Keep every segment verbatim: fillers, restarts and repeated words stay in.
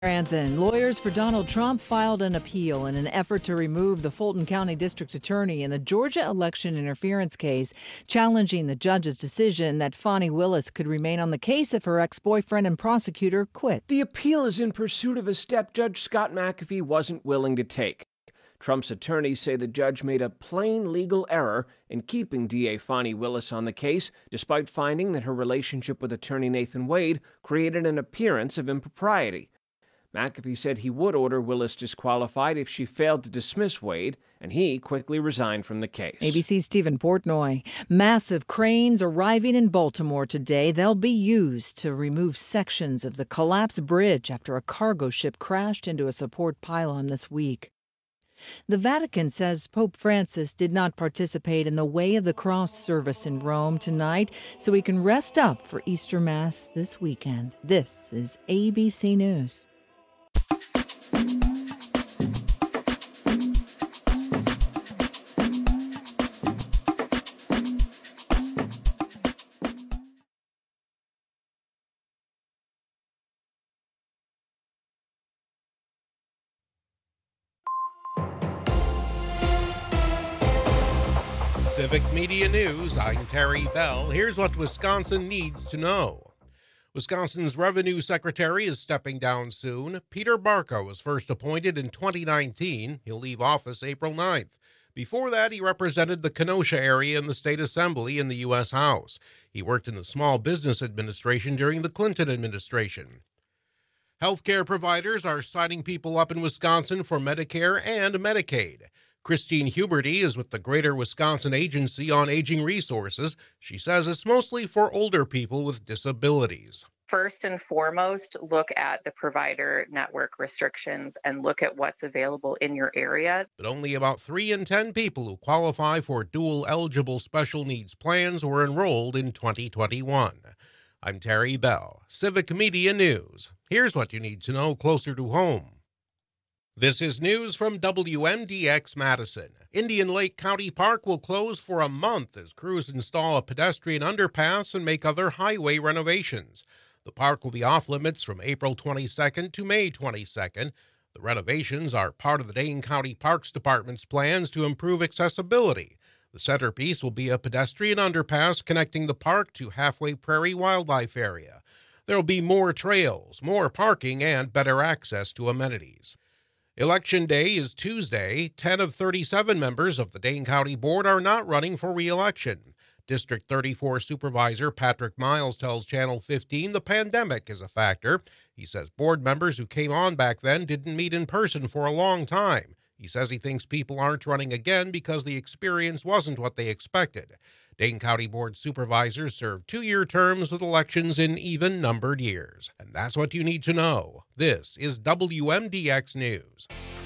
Branson. Lawyers for Donald Trump filed an appeal in an effort to remove the Fulton County District Attorney in the Georgia election interference case, challenging the judge's decision that Fani Willis could remain on the case if her ex-boyfriend and prosecutor quit. The appeal is in pursuit of a step Judge Scott McAfee wasn't willing to take. Trump's attorneys say the judge made a plain legal error in keeping D A Fani Willis on the case, despite finding that her relationship with attorney Nathan Wade created an appearance of impropriety. McAfee said he would order Willis disqualified if she failed to dismiss Wade, and he quickly resigned from the case. A B C's Stephen Portnoy. Massive cranes arriving in Baltimore today. They'll be used to remove sections of the collapsed bridge after a cargo ship crashed into a support pylon this week. The Vatican says Pope Francis did not participate in the Way of the Cross service in Rome tonight, so he can rest up for Easter Mass this weekend. This is A B C News. Civic Media News, I'm Terry Bell. Here's what Wisconsin needs to know. Wisconsin's Revenue Secretary is stepping down soon. Peter Barca was first appointed in twenty nineteen. He'll leave office April ninth. Before that, he represented the Kenosha area in the state assembly in the U S House. He worked in the Small Business Administration during the Clinton administration. Healthcare providers are signing people up in Wisconsin for Medicare and Medicaid. Christine Huberty is with the Greater Wisconsin Agency on Aging Resources. She says it's mostly for older people with disabilities. First and foremost, look at the provider network restrictions and look at what's available in your area. But only about three in ten people who qualify for dual eligible special needs plans were enrolled in twenty twenty-one. I'm Terry Bell, Civic Media News. Here's what you need to know closer to home. This is news from W M D X Madison. Indian Lake County Park will close for a month as crews install a pedestrian underpass and make other highway renovations. The park will be off limits from April twenty-second to May twenty-second. The renovations are part of the Dane County Parks Department's plans to improve accessibility. The centerpiece will be a pedestrian underpass connecting the park to Halfway Prairie Wildlife Area. There will be more trails, more parking, and better access to amenities. Election Day is Tuesday. ten of thirty-seven members of the Dane County Board are not running for re-election. District thirty-four Supervisor Patrick Miles tells Channel fifteen the pandemic is a factor. He says board members who came on back then didn't meet in person for a long time. He says he thinks people aren't running again because the experience wasn't what they expected. Dane County Board supervisors serve two-year terms with elections in even-numbered years. And that's what you need to know. This is W M D X News.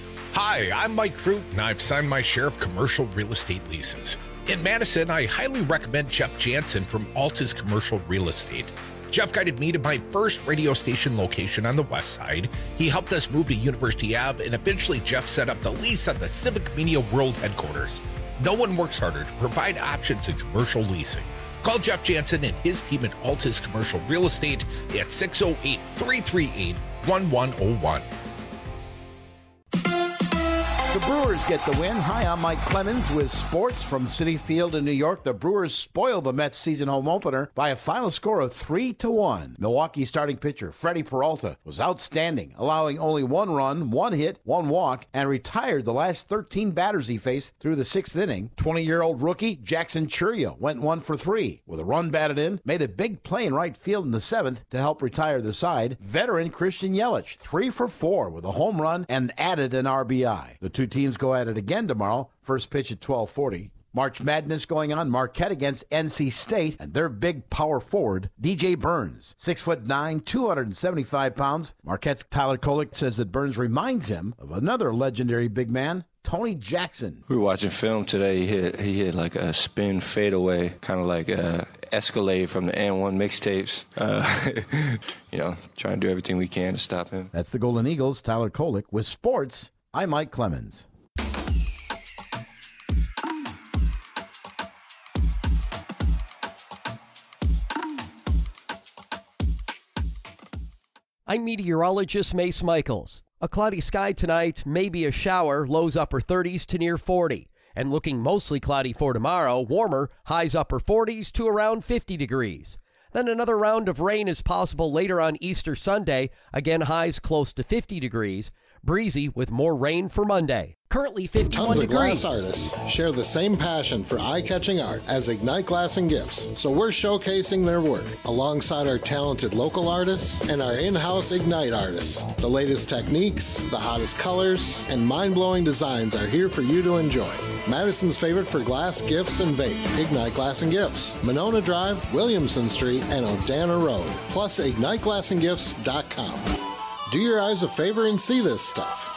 Hi, I'm Mike Crute, and I've signed my share of commercial real estate leases. In Madison, I highly recommend Jeff Jansen from Altus Commercial Real Estate. Jeff guided me to my first radio station location on the west side. He helped us move to University Avenue, and eventually Jeff set up the lease at the Civic Media World headquarters. No one works harder to provide options in commercial leasing. Call Jeff Jansen and his team at Altus Commercial Real Estate at six oh eight, three three eight, one one oh one. The Brewers get the win. Hi, I'm Mike Clemens with sports from Citi Field in New York. The Brewers spoiled the Mets season home opener by a final score of three to one. Milwaukee starting pitcher Freddie Peralta was outstanding, allowing only one run, one hit, one walk, and retired the last thirteen batters he faced through the sixth inning. twenty-year-old rookie Jackson Chourio went one for three. With a run batted in, made a big play in right field in the seventh to help retire the side. Veteran Christian Yelich, three for four with a home run and added an R B I. The two teams go at it again tomorrow. First pitch at twelve forty. March Madness going on. Marquette against N C State, and their big power forward, D J Burns, six foot nine, two hundred seventy-five pounds. Marquette's Tyler Kolek says that Burns reminds him of another legendary big man, Tony Jackson. We were watching film today. He hit, he hit like a spin fadeaway, kind of like a Escalade from the N one mixtapes. Uh, you know, trying to do everything we can to stop him. That's the Golden Eagles' Tyler Kolek. With sports, I'm Mike Clemens. I'm meteorologist Mace Michaels. A cloudy sky tonight, maybe a shower, lows upper thirties to near forty. And looking mostly cloudy for tomorrow, warmer, highs upper forties to around fifty degrees. Then another round of rain is possible later on Easter Sunday, again highs close to fifty degrees. Breezy with more rain for Monday. Currently fifty-one Tons of degrees. glass artists share the same passion for eye-catching art as Ignite Glass and Gifts, so we're showcasing their work alongside our talented local artists and our in-house Ignite artists. The latest techniques, the hottest colors, and mind-blowing designs are here for you to enjoy. Madison's favorite for glass, gifts, and vape, Ignite Glass and Gifts. Monona Drive, Williamson Street, and Odana Road. Plus, ignite glass and gifts dot com. Do your eyes a favor and see this stuff.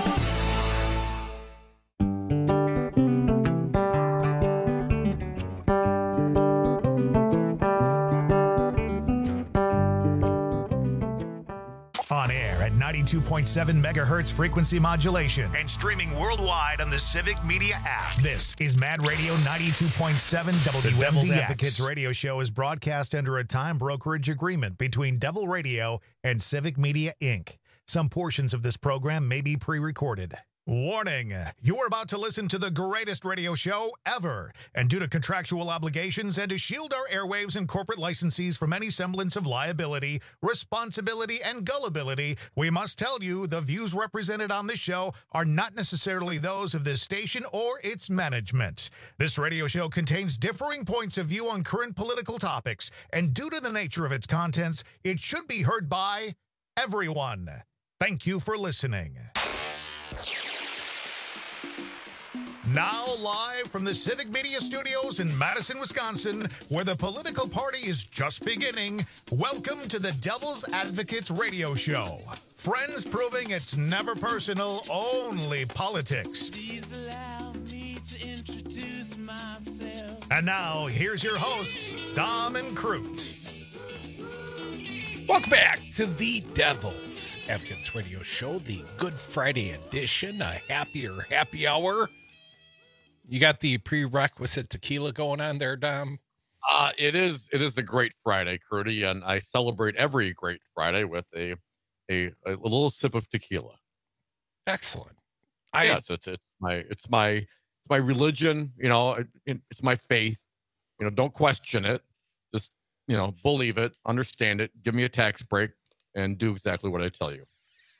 On air at ninety-two point seven megahertz frequency modulation and streaming worldwide on the Civic Media app. This is Mad Radio ninety-two point seven W M D X. The Devil's Advocates radio show is broadcast under a time brokerage agreement between Devil Radio and Civic Media, Incorporated. Some portions of this program may be pre-recorded. Warning, you're about to listen to the greatest radio show ever. And due to contractual obligations and to shield our airwaves and corporate licensees from any semblance of liability, responsibility, and gullibility, we must tell you the views represented on this show are not necessarily those of this station or its management. This radio show contains differing points of view on current political topics, and due to the nature of its contents, it should be heard by everyone. Thank you for listening. Now live from the Civic Media Studios in Madison, Wisconsin, where the political party is just beginning, welcome to the Devil's Advocates radio show. Friends proving it's never personal, only politics. Please allow me to introduce myself. And now, here's your hosts, Dom and Crute. Welcome back to the Devil's Advocates radio show, the Good Friday edition, a happier happy hour. You got the prerequisite tequila going on there, Dom? Uh, it is it is a great Friday, Crudy, and I celebrate every great Friday with a a, a little sip of tequila. Excellent. I, yes, it's it's my it's my it's my religion. You know, it, it's my faith. You know, don't question it. Just you know, believe it, understand it. Give me a tax break, and do exactly what I tell you.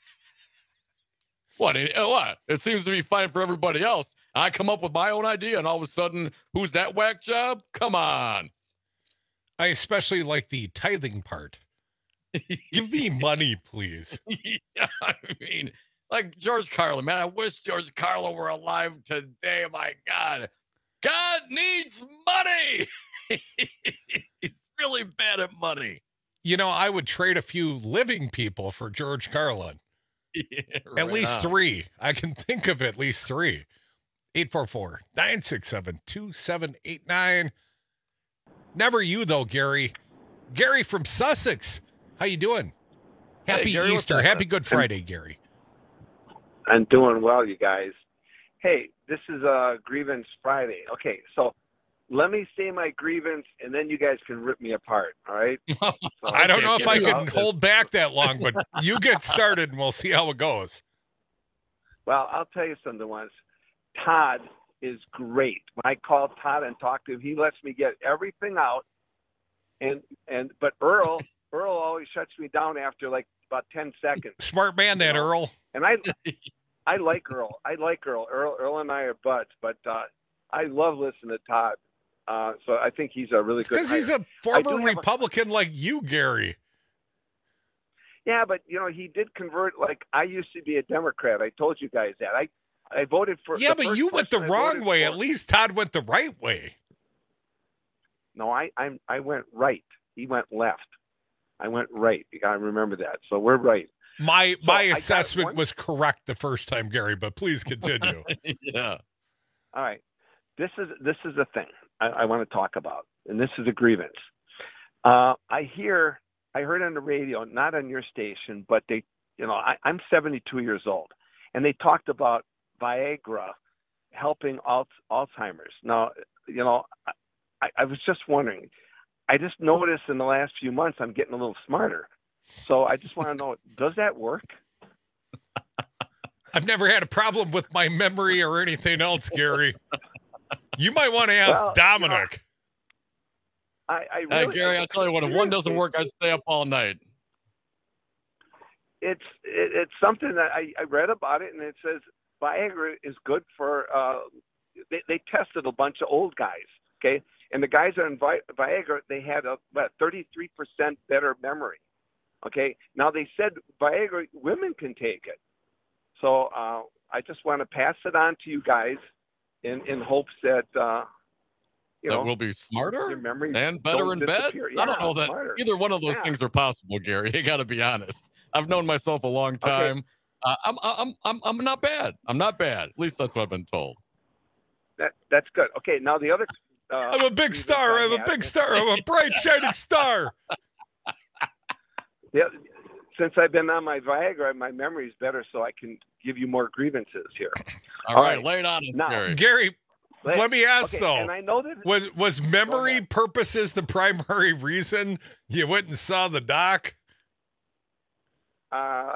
What? It, what? It seems to be fine for everybody else. I come up with my own idea, and all of a sudden, who's that whack job? Come on. I especially like the tithing part. Give me money, please. Yeah, I mean, like George Carlin, man. I wish George Carlin were alive today. My God. God needs money. He's really bad at money. You know, I would trade a few living people for George Carlin. Yeah, right at least on. three. I can think of at least three. eight four four, nine six seven, two seven eight nine. Never you, though, Gary. Gary from Sussex. How you doing? Happy Hey, Gary, Easter. what's up? Happy Good Friday, Gary. I'm doing well, you guys. Hey, this is a grievance Friday. Okay, so let me say my grievance, and then you guys can rip me apart, all right? So, I don't know if I get can it. hold back that long, but you get started, and we'll see how it goes. Well, I'll tell you something once. Todd is great. When I call Todd and talk to him, he lets me get everything out. And and but Earl, Earl always shuts me down after like about ten seconds. Smart man, that You know? Earl. And I I like Earl. I like Earl. Earl Earl and I are buds, but uh, I love listening to Todd. Uh, so I think he's a really good Because he's hire. a I do former have a- Republican like you, Gary. Yeah, but you know he did convert. Like I used to be a Democrat. I told you guys that. I I voted for. Yeah, the but first you went the person I wrong voted way. for- At least Todd went the right way. No, I I I went right. He went left. I went right. You gotta remember that. So we're right. My So my I got assessment one- was correct the first time, Gary, but please continue. Yeah. All right. This is this is the thing I, I want to talk about, and this is a grievance. Uh, I hear I heard on the radio, not on your station, but they, you know, I, I'm seventy-two years old, and they talked about Viagra helping Alt, Alzheimer's. Now, you know, I, I was just wondering. I just noticed in the last few months I'm getting a little smarter. So I just want to know, does that work? I've never had a problem with my memory or anything else, Gary. You might want to ask Well, Dominic. You know, I, I Hey, really, Gary, I'll tell you what, if one doesn't work, I'd stay up all night. It's it, it's something that I, I read about it, and it says Viagra is good for. Uh, they they tested a bunch of old guys, okay, and the guys on Vi- Viagra they had a what thirty-three percent better memory, okay. Now they said Viagra women can take it, so uh, I just want to pass it on to you guys, in in hopes that. Uh, You that know, will be smarter your memory and better don't in bed. disappear. I don't Yeah, know that smarter. either one of those Yeah. things are possible, Gary. You got to be honest. I've known myself a long time. Okay. Uh, I'm, I'm, I'm, I'm not bad. I'm not bad. At least that's what I've been told. That that's good. Okay, now the other. Uh, I'm a big star. I'm a big star. I'm a bright, shining star. Yeah, since I've been on my Viagra, my memory is better, so I can give you more grievances here. All, All right, right, lay it on us, now, Gary. Gary, Let, let me ask okay, though. And I know that was was memory purposes the primary reason you went and saw the doc? Uh,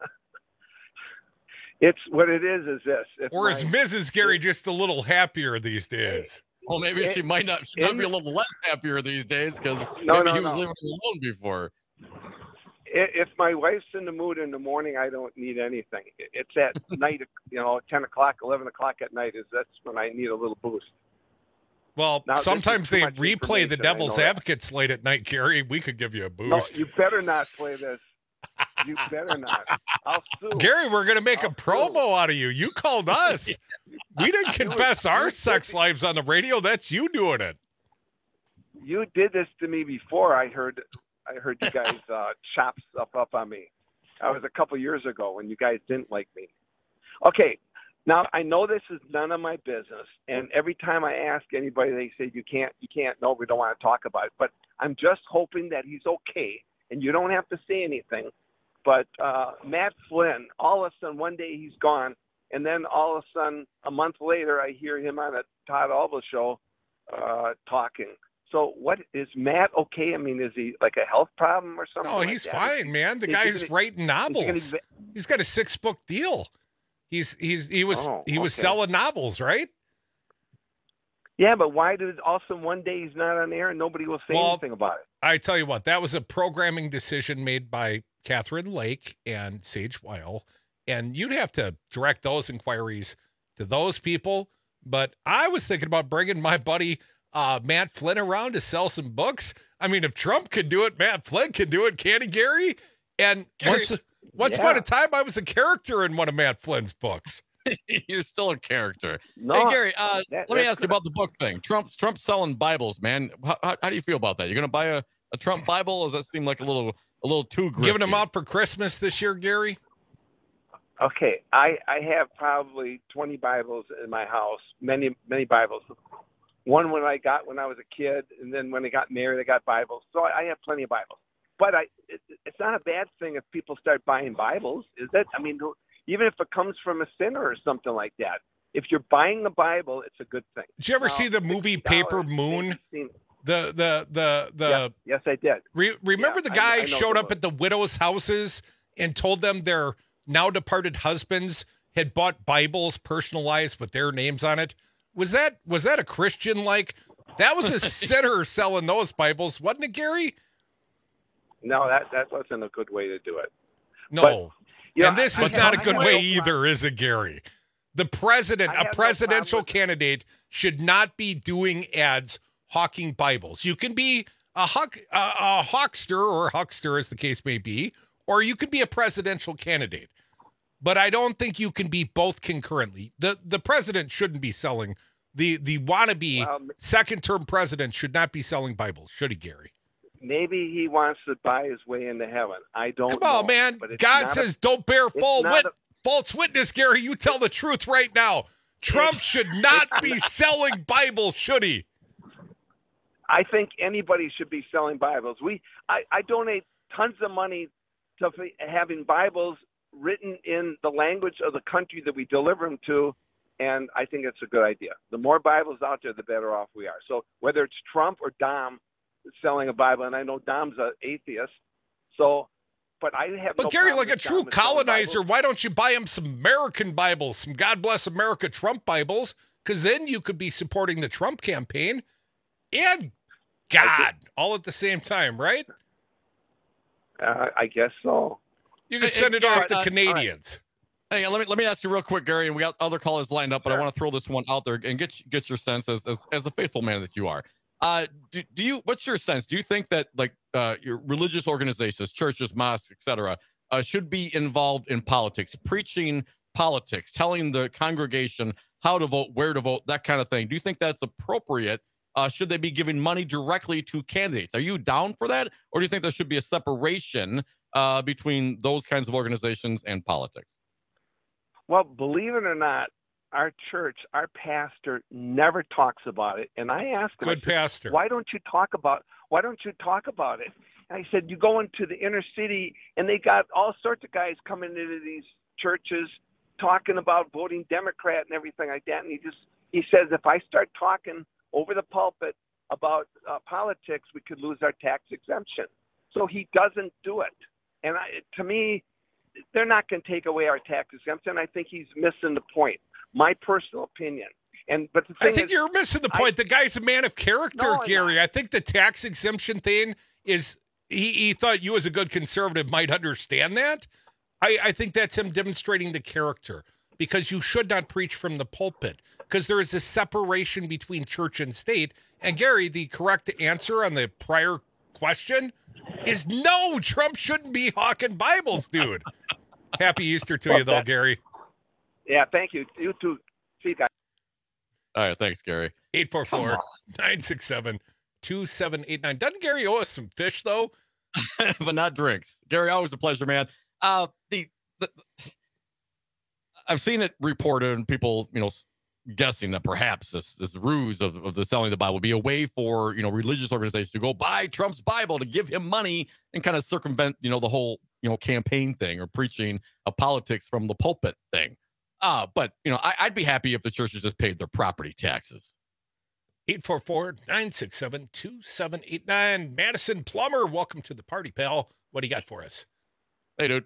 it's what it is. Is this? If Or is my- Missus Gary just a little happier these days? Well, maybe it- she might not. She might in- be a little less happier these days because No, maybe no, he was no. living alone before. i- If my wife's in the mood in the morning, I don't need anything. It's at night, you know, ten o'clock, eleven o'clock at night. Is that's when I need a little boost. Well, Now, this is sometimes too they much replay the information, I devil's know that. advocates late at night, Gary. We could give you a No, boost. you better not play this. You better not. I'll sue. Gary, we're going to make I'll a promo out of you. You called us. We didn't confess our sex lives on the radio. That's you doing it. You did this to me before. I heard, I heard you guys uh, chop stuff up on me. That was a couple years ago when you guys didn't like me. Okay, now I know this is none of my business, and every time I ask anybody, they say you can't, you can't. No, we don't want to talk about it. But I'm just hoping that he's okay, and you don't have to say anything. But uh, Matt Flynn, all of a sudden one day he's gone, and then all of a sudden a month later I hear him on a Todd Alba show uh, talking. So what is Matt okay? I mean, is he like a health problem or something? No, like he's that? fine, man. The Is he guy's gonna- writing is he novels. gonna be- He's got a six book deal. He's he's he was Oh, he was okay. selling novels, right? Yeah, but why did all of a sudden one day he's not on air and nobody will say Well, anything about it? I tell you what, that was a programming decision made by Catherine Lake and Sage Weil, and you'd have to direct those inquiries to those people. But I was thinking about bringing my buddy uh, Matt Flynn around to sell some books. I mean, if Trump could do it, Matt Flynn can do it, can he, Gary? And Gary, once once yeah. upon a time, I was a character in one of Matt Flynn's books. You're still a character. No, hey, Gary, uh, that- let me that's ask you good. about the book thing. Trump's Trump's selling Bibles, man. How, how, how do you feel about that? You're going to buy a, a Trump Bible? Or does that seem like a little a little too grifty? Giving them out for Christmas this year, Gary? Okay, I, I have probably twenty Bibles in my house, many, many Bibles. One when I got when I was a kid, and then when I got married, I got Bibles. So I, I have plenty of Bibles. But I, it, it's not a bad thing if people start buying Bibles, is it? I mean, even if it comes from a sinner or something like that. If you're buying the Bible, it's a good thing. Did you ever Now, see the movie sixty dollars Paper Moon? may seem- The the the the Yes, yes, I did. Re- remember Yeah, the I- guy I know showed the up at the widows' houses and told them their now departed husbands had bought Bibles personalized with their names on it. Was that was that a Christian like? That was a sinner selling those Bibles, wasn't it, Gary? No, that, that wasn't a good way to do it. No. you know, and this I- is I- not I a good have way no either, is it, Gary? The president, I a have no presidential problem with- candidate, should not be doing ads hawking Bibles. You can be a, huck, a, a hawkster or a huckster, as the case may be, or you could be a presidential candidate. But I don't think you can be both concurrently. The the president shouldn't be selling, the, the wannabe Well, second-term president should not be selling Bibles, should he, Gary? Maybe he wants to buy his way into heaven. I don't Come know. on, man. but it's God not a- says don't bear it's false, not wit- a- false witness, Gary. You tell the truth right now. Trump should not be selling Bibles, should he? I think anybody should be selling Bibles. We, I, I donate tons of money to f- having Bibles written in the language of the country that we deliver them to, and I think it's a good idea. The more Bibles out there, the better off we are. So whether it's Trump or Dom selling a Bible, and I know Dom's an atheist, so but I have. But no Gary, problem like a with true John Massillon colonizer, Bibles. why don't you buy him some American Bibles, some God Bless America Trump Bibles? Because then you could be supporting the Trump campaign and God all at the same time, right? Uh, I guess so. You could Hey, send hey, it off Gary, to uh, Canadians. Hey, let me let me ask you real quick, Gary, and we got other callers lined up, but Sure. I want to throw this one out there and get get your sense as as, as the faithful man that you are. Uh, do, do you? What's your sense? Do you think that like uh, your religious organizations, churches, mosques, et cetera, uh, should be involved in politics, preaching politics, telling the congregation how to vote, where to vote, that kind of thing? Do you think that's appropriate? Uh, should they be giving money directly to candidates? Are you down for that, or do you think there should be a separation uh, between those kinds of organizations and politics? Well, believe it or not, our church, our pastor never talks about it. And I asked him, Good I said, pastor. why don't you talk about why don't you talk about it? And I said, you go into the inner city and they got all sorts of guys coming into these churches talking about voting Democrat and everything like that. And he just he says, if I start talking over the pulpit about uh, politics, we could lose our tax exemption. So he doesn't do it. And I, to me, they're not going to take away our tax exemption. I think he's missing the point. My personal opinion. And but the thing I think is, you're missing the point. I, the guy's a man of character, No, I'm Gary. not. I think the tax exemption thing is he, he thought you as a good conservative might understand that. I, I think that's him demonstrating the character, because you should not preach from the pulpit, because there is a separation between church and state. And Gary, the correct answer on the prior question is no, Trump shouldn't be hawking Bibles, dude. Happy Easter to Well, you, though, that- Gary. yeah, thank you. You too. See you guys. All right, thanks, Gary. eight four four, nine six seven, two seven eight nine. Doesn't Gary owe us some fish, though? But not drinks. Gary, always a pleasure, man. Uh, the, the I've seen it reported and people, you know, guessing that perhaps this this ruse of, of the selling the Bible be a way for, you know, religious organizations to go buy Trump's Bible to give him money and kind of circumvent, you know, the whole, you know, campaign thing or preaching a politics from the pulpit thing. Uh, but, you know, I, I'd be happy if the churches just paid their property taxes. eight four four, nine six seven, two seven eight nine. Madison Plummer, welcome to the party, pal. What do you got for us? Hey, dude.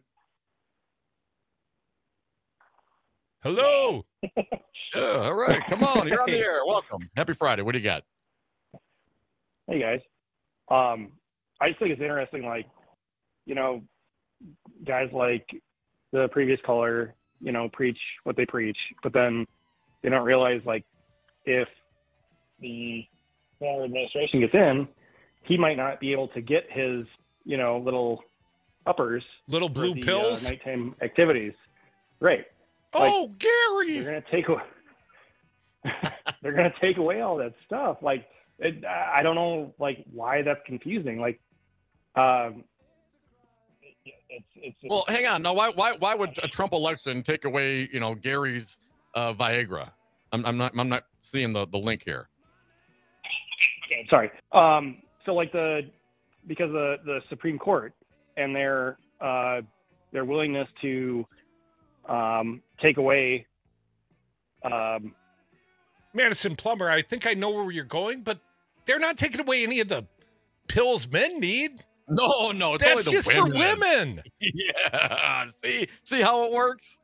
Hello. Yeah, all right. Come on. You're on the air. Welcome. Happy Friday. What do you got? Hey, guys. Um, I just think it's interesting, like, you know, guys like the previous caller, you know, preach what they preach, but then they don't realize, like, if the former administration gets in, he might not be able to get his, you know, little uppers. Little blue for the, pills? Uh, nighttime activities. Right. Like, Oh, Gary. they're going to take away, they're going to take away all that stuff. Like, it, I don't know, like, why that's confusing. Like, um, it's, it's, Well, hang on. No, why why why would a Trump election take away, you know, Gary's uh, Viagra? I'm I'm not I'm not seeing the, the link here. okay, sorry. Um, so like the, because the, the Supreme Court and their, uh, their willingness to, um, take away, um, Madison Plummer, I think I know where you're going, but they're not taking away any of the pills men need. No, no, it's That's only the just women. for women. Yeah. See see how it works?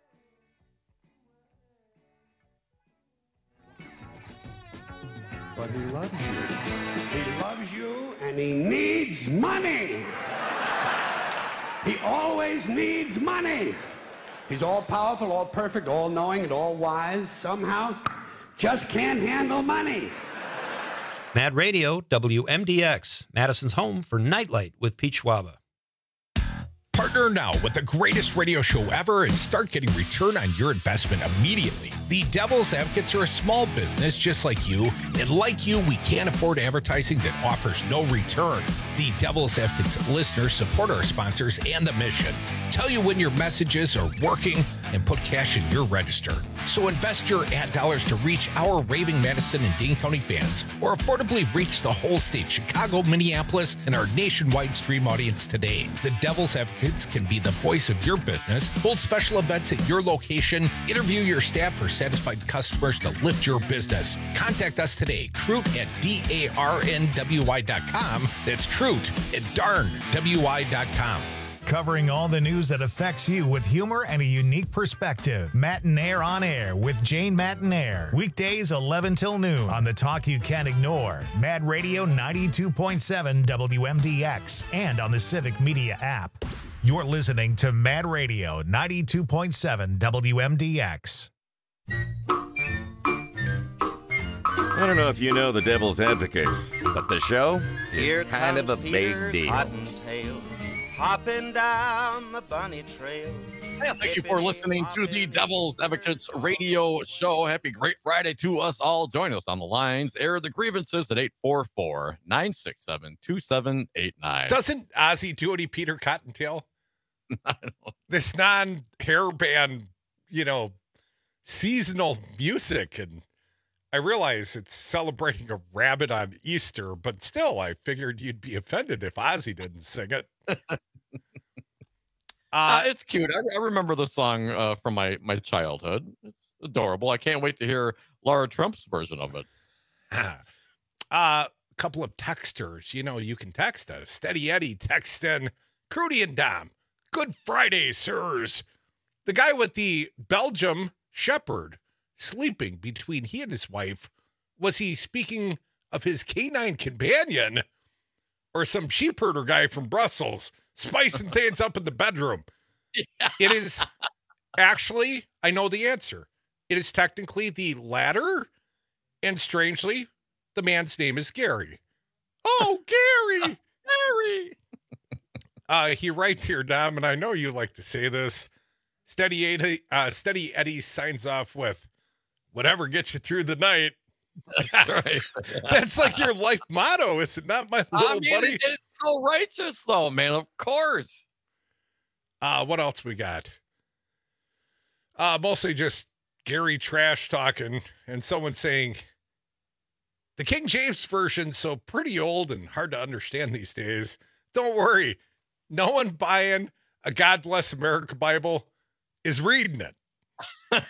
But he loves you. He loves you and he needs money. He always needs money. He's all powerful, all perfect, all knowing, and all wise. Somehow just can't handle money. Mad Radio, W M D X, Madison's home for Nightlight with Pete Schwaba. Partner now with the greatest radio show ever and start getting return on your investment immediately. The Devil's Advocates are a small business just like you, and like you, we can't afford advertising that offers no return. The Devil's Advocates listeners support our sponsors and the mission. Tell you when your messages are working and put cash in your register. So invest your ad dollars to reach our raving Madison and Dane County fans, or affordably reach the whole state, Chicago, Minneapolis, and our nationwide stream audience today. The Devil's Advocates can be the voice of your business, hold special events at your location, interview your staff for satisfied customers to lift your business. Contact us today, Crute at D A R N W I dot com. That's Crute at darn W I dot com. covering all the news that affects you with humor and a unique perspective. Matinaire on Air with Jane Matinaire. Weekdays eleven till noon on the talk you can't ignore. Mad Radio ninety-two point seven W M D X and on the Civic Media app. You're listening to Mad Radio ninety-two point seven W M D X. I don't know if you know the Devil's Advocates, but the show is Here kind of a Peter big deal. Cottontail, hopping down the bunny trail. Yeah, thank you for listening to the Devil's Advocates radio show. Happy Great Friday to us all. Join us on the lines. Air the grievances at eight four four, nine six seven, two seven eight nine. Doesn't Ozzy do any Peter Cottontail? This non-hair band, you know, seasonal music. And I realize it's celebrating a rabbit on Easter, but still, I figured you'd be offended if Ozzy didn't sing it. Uh, uh, it's cute. I, I remember the song uh, from my, my childhood. It's adorable. I can't wait to hear Laura Trump's version of it. A uh, couple of texters. You know, you can text us. Steady Eddie text in, Crudy and Dom. Good Friday, sirs. The guy with the Belgium Shepherd sleeping between he and his wife, was he speaking of his canine companion or some sheep herder guy from Brussels spicing things up in the bedroom? Yeah. It is actually, I know the answer. It is technically the latter, and strangely, the man's name is Gary. Oh, Gary! Gary! Uh, he writes here, Dom, and I know you like to say this. Steady Eddie, uh, Steady Eddie signs off with, whatever gets you through the night. That's right. That's like your life motto, is it not, my little I mean, buddy? It, it's so righteous, though, man. Of course. Uh, what else we got? Uh, mostly just Gary trash talking and someone saying, the King James version's so pretty old and hard to understand these days. Don't worry. No one buying a God Bless America Bible is reading it.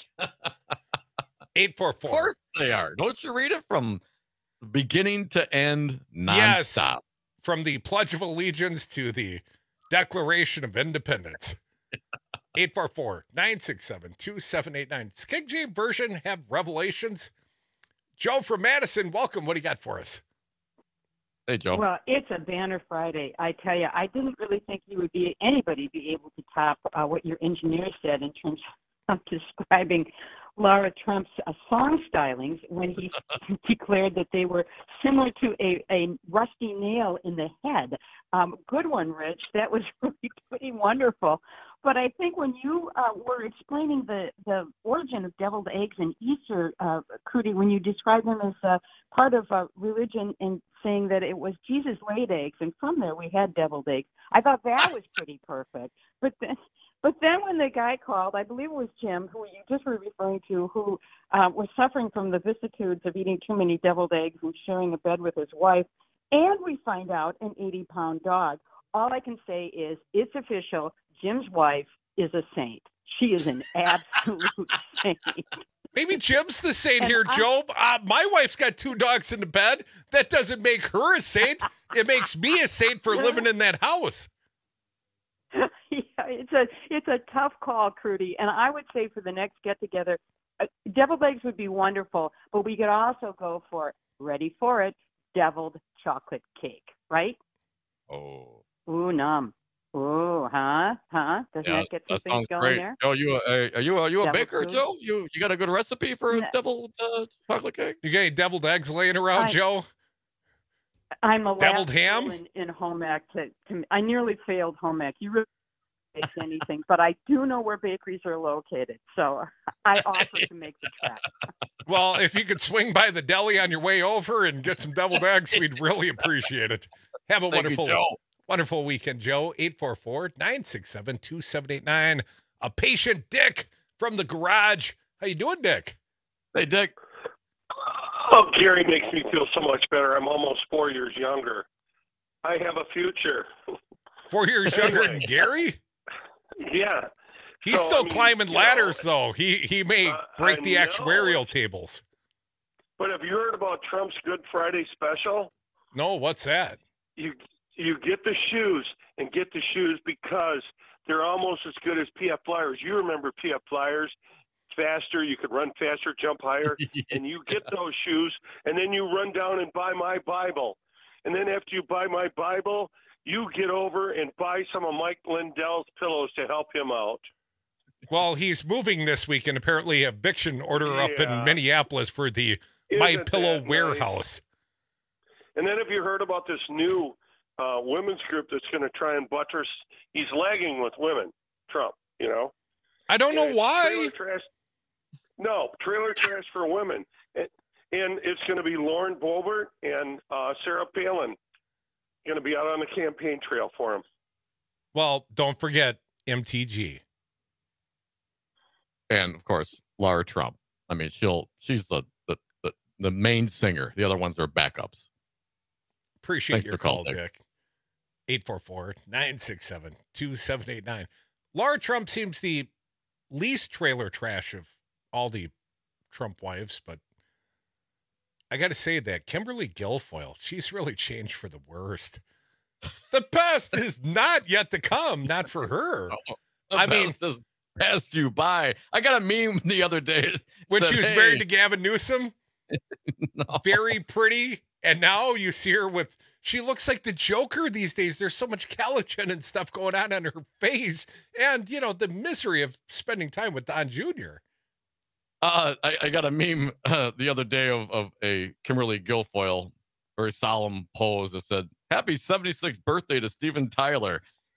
eight four four. Of course they are. Don't you read it from beginning to end nonstop? Yes, from the Pledge of Allegiance to the Declaration of Independence. eight four four, nine six seven, two seven eight nine. Does King James version have revelations? Joe from Madison, welcome. What do you got for us? Hey, Joe. Well, it's a banner Friday. I tell you, I didn't really think you would be anybody be able to top uh, what your engineer said in terms of describing Laura Trump's uh, song stylings when he declared that they were similar to a, a rusty nail in the head. Um, good one, Rich. That was really pretty wonderful. But I think when you uh, were explaining the, the origin of deviled eggs and Easter, uh, Crudy, when you described them as uh, part of uh, religion and saying that it was Jesus laid eggs, and from there we had deviled eggs, I thought that was pretty perfect. But then, but then when the guy called, I believe it was Jim, who you just were referring to, who uh, was suffering from the vicissitudes of eating too many deviled eggs and sharing a bed with his wife, and we find out an eighty-pound dog. All I can say is it's official. Jim's wife is a saint. She is an absolute saint. Maybe Jim's the saint And here, I- Joe. Uh, my wife's got two dogs in the bed. That doesn't make her a saint. It makes me a saint for living in that house. Yeah, it's a it's a tough call, Crudy. And I would say for the next get together, uh, deviled eggs would be wonderful, but we could also go for, ready for it, deviled chocolate cake, right? Oh. Ooh, num. Ooh, huh? Huh? Doesn't Yeah, that get some that things sounds going great. there? Joe, you a, are you a, are you a Deviled baker, food? Joe? You you got a good recipe for No. deviled uh, chocolate cake? You got any deviled eggs laying around, I- Joe? I'm a Deviled last ham? fool in, in home ec. To, to, I nearly failed home ec. You really can't make anything, but I do know where bakeries are located, so I offer to make the trek. Well, if you could swing by the deli on your way over and get some deviled eggs, we'd really appreciate it. Have a Thank you, wonderful, Joe. wonderful weekend, Joe. eight four four, nine six seven, two seven eight nine. A patient Dick from the garage. How you doing, Dick? Hey, Dick. Oh, Gary makes me feel so much better. I'm almost four years younger. I have a future. Four years younger than Anyway. Gary? Yeah. He's So, still I mean, climbing you know, ladders, though. He he may Uh, break I the know. actuarial tables. But have you heard about Trump's Good Friday special? No, what's that? You you get the shoes and get the shoes because they're almost as good as P F Flyers. You remember P F Flyers? Faster, you could run faster, jump higher, and you get those shoes, and then you run down and buy my Bible. And then after you buy my Bible, you get over and buy some of Mike Lindell's pillows to help him out. Well, he's moving this week, and apparently eviction order yeah. up in Minneapolis for the Isn't My Pillow warehouse. Nice? And then have you heard about this new uh, women's group that's going to try and buttress? He's lagging with women, Trump, you know? I don't know and why. Trailer trash, no, trailer trash for women. And, and it's going to be Lauren Boebert and uh, Sarah Palin going to be out on the campaign trail for him. Well, don't forget M T G. And, of course, Lara Trump. I mean, she'll she's the, the, the, the main singer. The other ones are backups. Appreciate Thanks your call, Dick. Dick. eight four four, nine six seven, two seven eight nine. Lara Trump seems the least trailer trash of all the Trump wives, but I got to say that Kimberly Guilfoyle, she's really changed for the worst. The best is not yet to come, not for her. Oh, I mean, just passed you by. I got a meme the other day when said, she was hey. married to Gavin Newsom. No. Very pretty, and now you see her with. She looks like the Joker these days. There's so much collagen and stuff going on on her face, and you know the misery of spending time with Don Junior Uh, I, I got a meme uh, the other day of, of a Kimberly Guilfoyle, very solemn pose that said, "Happy seventy-sixth birthday to Steven Tyler."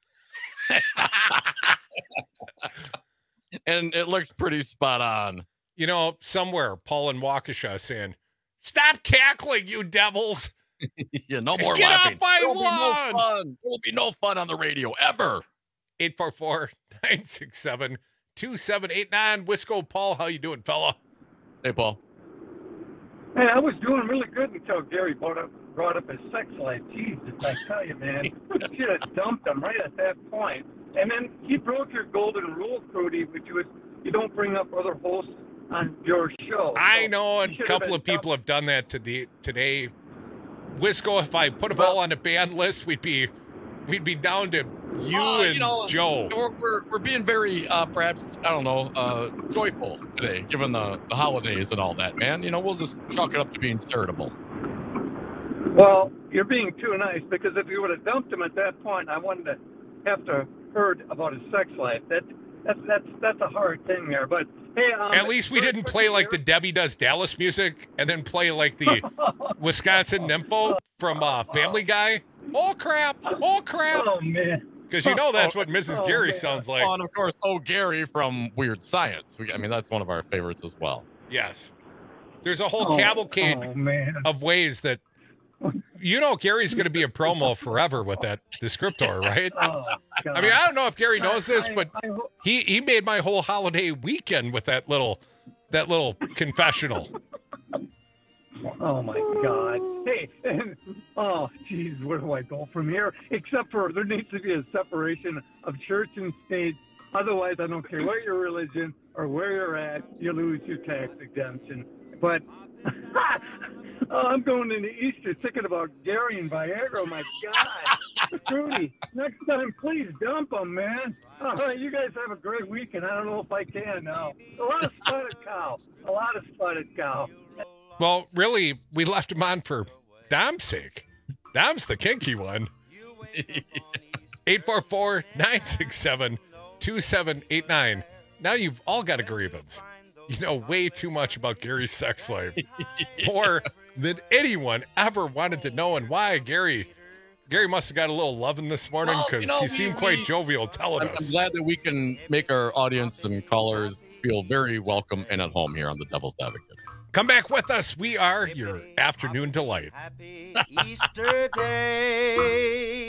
And it looks pretty spot on. You know, somewhere Paul and Waukesha saying, "Stop cackling, you devils." Yeah, no more Get laughing. off my There will be no lawn. fun. There will be no fun on the radio ever. eight four four, nine six seven, two seven eight nine. Wisco Paul, how you doing, fella? Hey, Paul. Hey, I was doing really good until Gary brought up, brought up his sex life. Jesus, I tell you, man. You should have dumped him right at that point. And then he broke your golden rule, Crudy, which was you don't bring up other hosts on your show. I So know, and you a should have couple been of people have done that today. today. Wisco, if I put them all on the banned list, we'd be we'd be down to you Uh, and you know, Joe. We're, we're, we're being very, uh, perhaps, I don't know, uh, joyful today, given the, the holidays and all that, man. You know, we'll just chalk it up to being charitable. Well, you're being too nice because if you would have dumped him at that point, I wouldn't have have to heard about his sex life. That that's that's that's a hard thing there. But hey, um, At least we didn't play like the Debbie Does Dallas music and then play like the Wisconsin nympho from uh, Family Guy. Oh, crap. Oh, crap. Oh, man. Because you know that's what Missus Oh, Gary man. sounds like. Oh, and of course, oh, Gary from Weird Science. We, I mean, that's one of our favorites as well. Yes. There's a whole Oh, cavalcade oh, man. of ways that, you know, Gary's going to be a promo forever with that descriptor, right? Oh, God. I mean, I don't know if Gary knows this, I- but I ho- he, he made my whole holiday weekend with that little that little confessional. Oh my God! Hey, and, oh geez, where do I go from here? Except for there needs to be a separation of church and state. Otherwise, I don't care what your religion or where you're at, you lose your tax exemption. But oh, I'm going into Easter thinking about Gary and Viagra. Oh my God, Rudy, next time please dump them, man. Oh, you guys have a great weekend. I don't know if I can now. A lot of spotted cow. A lot of spotted cow. Well, really, we left him on for Dom's sake. Dom's the kinky one. eight four four, nine six seven, two seven eight nine. Now you've all got a grievance. You know way too much about Gary's sex life. More than anyone ever wanted to know, and why Gary Gary must have got a little loving this morning Well, because you know, he we- seemed quite we- jovial telling I'm, I'm us. glad that we can make our audience and callers feel very welcome and at home here on the Devil's Advocate. Come back with us. We are your afternoon delight. Easter Day.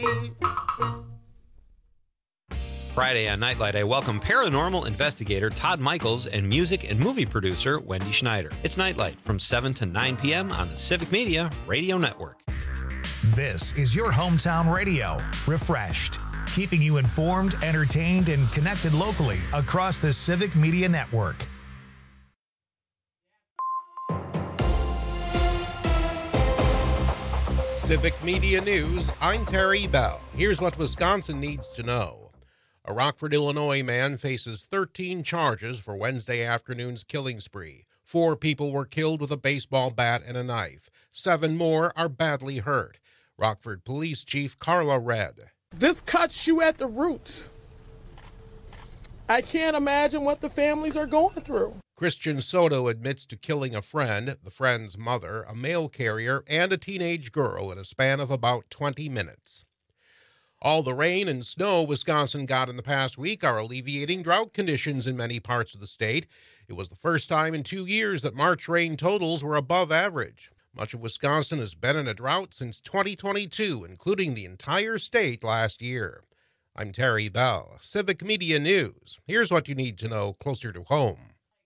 Friday on Nightlight, I welcome paranormal investigator Todd Michaels and music and movie producer Wendy Schneider. It's Nightlight from seven to nine p.m. on the Civic Media Radio Network. This is your hometown radio, refreshed, keeping you informed, entertained, and connected locally across the Civic Media Network. Civic Media News, I'm Terry Bell. Here's what Wisconsin needs to know. A Rockford, Illinois man faces thirteen charges for Wednesday afternoon's killing spree. Four people were killed with a baseball bat and a knife. Seven more are badly hurt. Rockford Police Chief Carla Red. This cuts you at the root. I can't imagine what the families are going through. Christian Soto admits to killing a friend, the friend's mother, a mail carrier, and a teenage girl in a span of about twenty minutes. All the rain and snow Wisconsin got in the past week are alleviating drought conditions in many parts of the state. It was the first time in two years that March rain totals were above average. Much of Wisconsin has been in a drought since twenty twenty-two, including the entire state last year. I'm Terry Bell, Civic Media News. Here's what you need to know closer to home.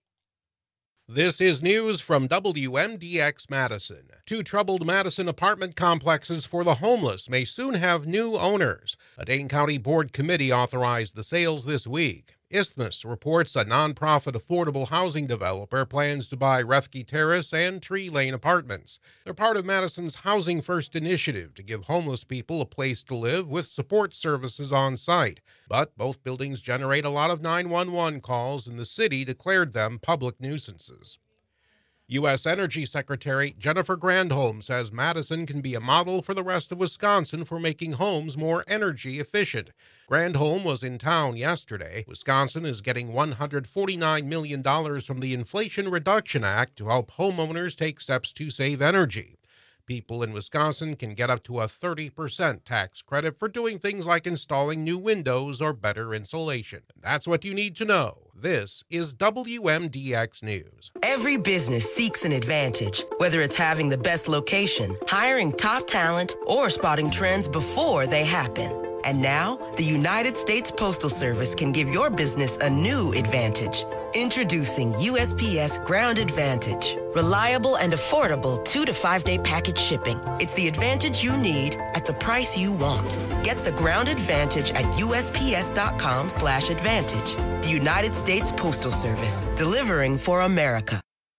This is news from W M D X Madison. Two troubled Madison apartment complexes for the homeless may soon have new owners. A Dane County Board committee authorized the sales this week. Isthmus reports a nonprofit affordable housing developer plans to buy Rethke Terrace and Tree Lane apartments. They're part of Madison's Housing First initiative to give homeless people a place to live with support services on site. But both buildings generate a lot of nine one one calls, and the city declared them public nuisances. U S Energy Secretary Jennifer Granholm says Madison can be a model for the rest of Wisconsin for making homes more energy efficient. Granholm was in town yesterday. Wisconsin is getting one hundred forty-nine million dollars from the Inflation Reduction Act to help homeowners take steps to save energy. People in Wisconsin can get up to a thirty percent tax credit for doing things like installing new windows or better insulation. That's what you need to know. This is W M D X News. Every business seeks an advantage, whether it's having the best location, hiring top talent, or spotting trends before they happen. And now, the United States Postal Service can give your business a new advantage. Introducing U S P S Ground Advantage. Reliable and affordable two to five day package shipping. It's the advantage you need at the price you want. Get the Ground Advantage at U S P S dot com slash advantage. The United States Postal Service, delivering for America.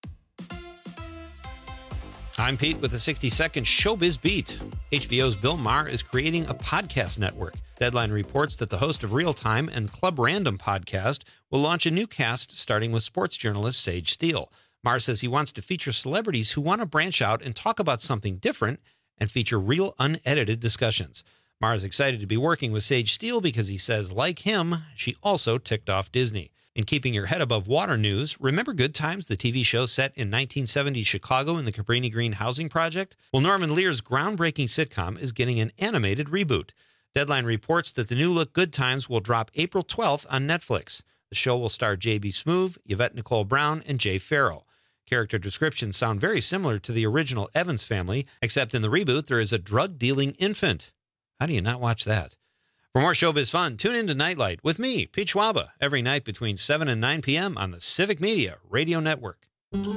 I'm Pete with the sixty second Showbiz Beat. H B O's Bill Maher is creating a podcast network. Deadline reports that the host of Real Time and Club Random podcast will launch a new cast starting with sports journalist Sage Steele. Maher says he wants to feature celebrities who want to branch out and talk about something different and feature real unedited discussions. Maher is excited to be working with Sage Steele because he says, like him, she also ticked off Disney. In keeping your head above water news, remember Good Times, the T V show set in nineteen seventies Chicago in the Cabrini Green housing project? Well, Norman Lear's groundbreaking sitcom is getting an animated reboot. Deadline reports that the new look Good Times will drop April twelfth on Netflix. The show will star J B. Smoove, Yvette Nicole Brown, and Jay Farrell. Character descriptions sound very similar to the original Evans family, except in the reboot there is a drug-dealing infant. How do you not watch that? For more showbiz fun, tune in to Nightlight with me, Pete Schwaba, every night between seven and nine p.m. on the Civic Media Radio Network.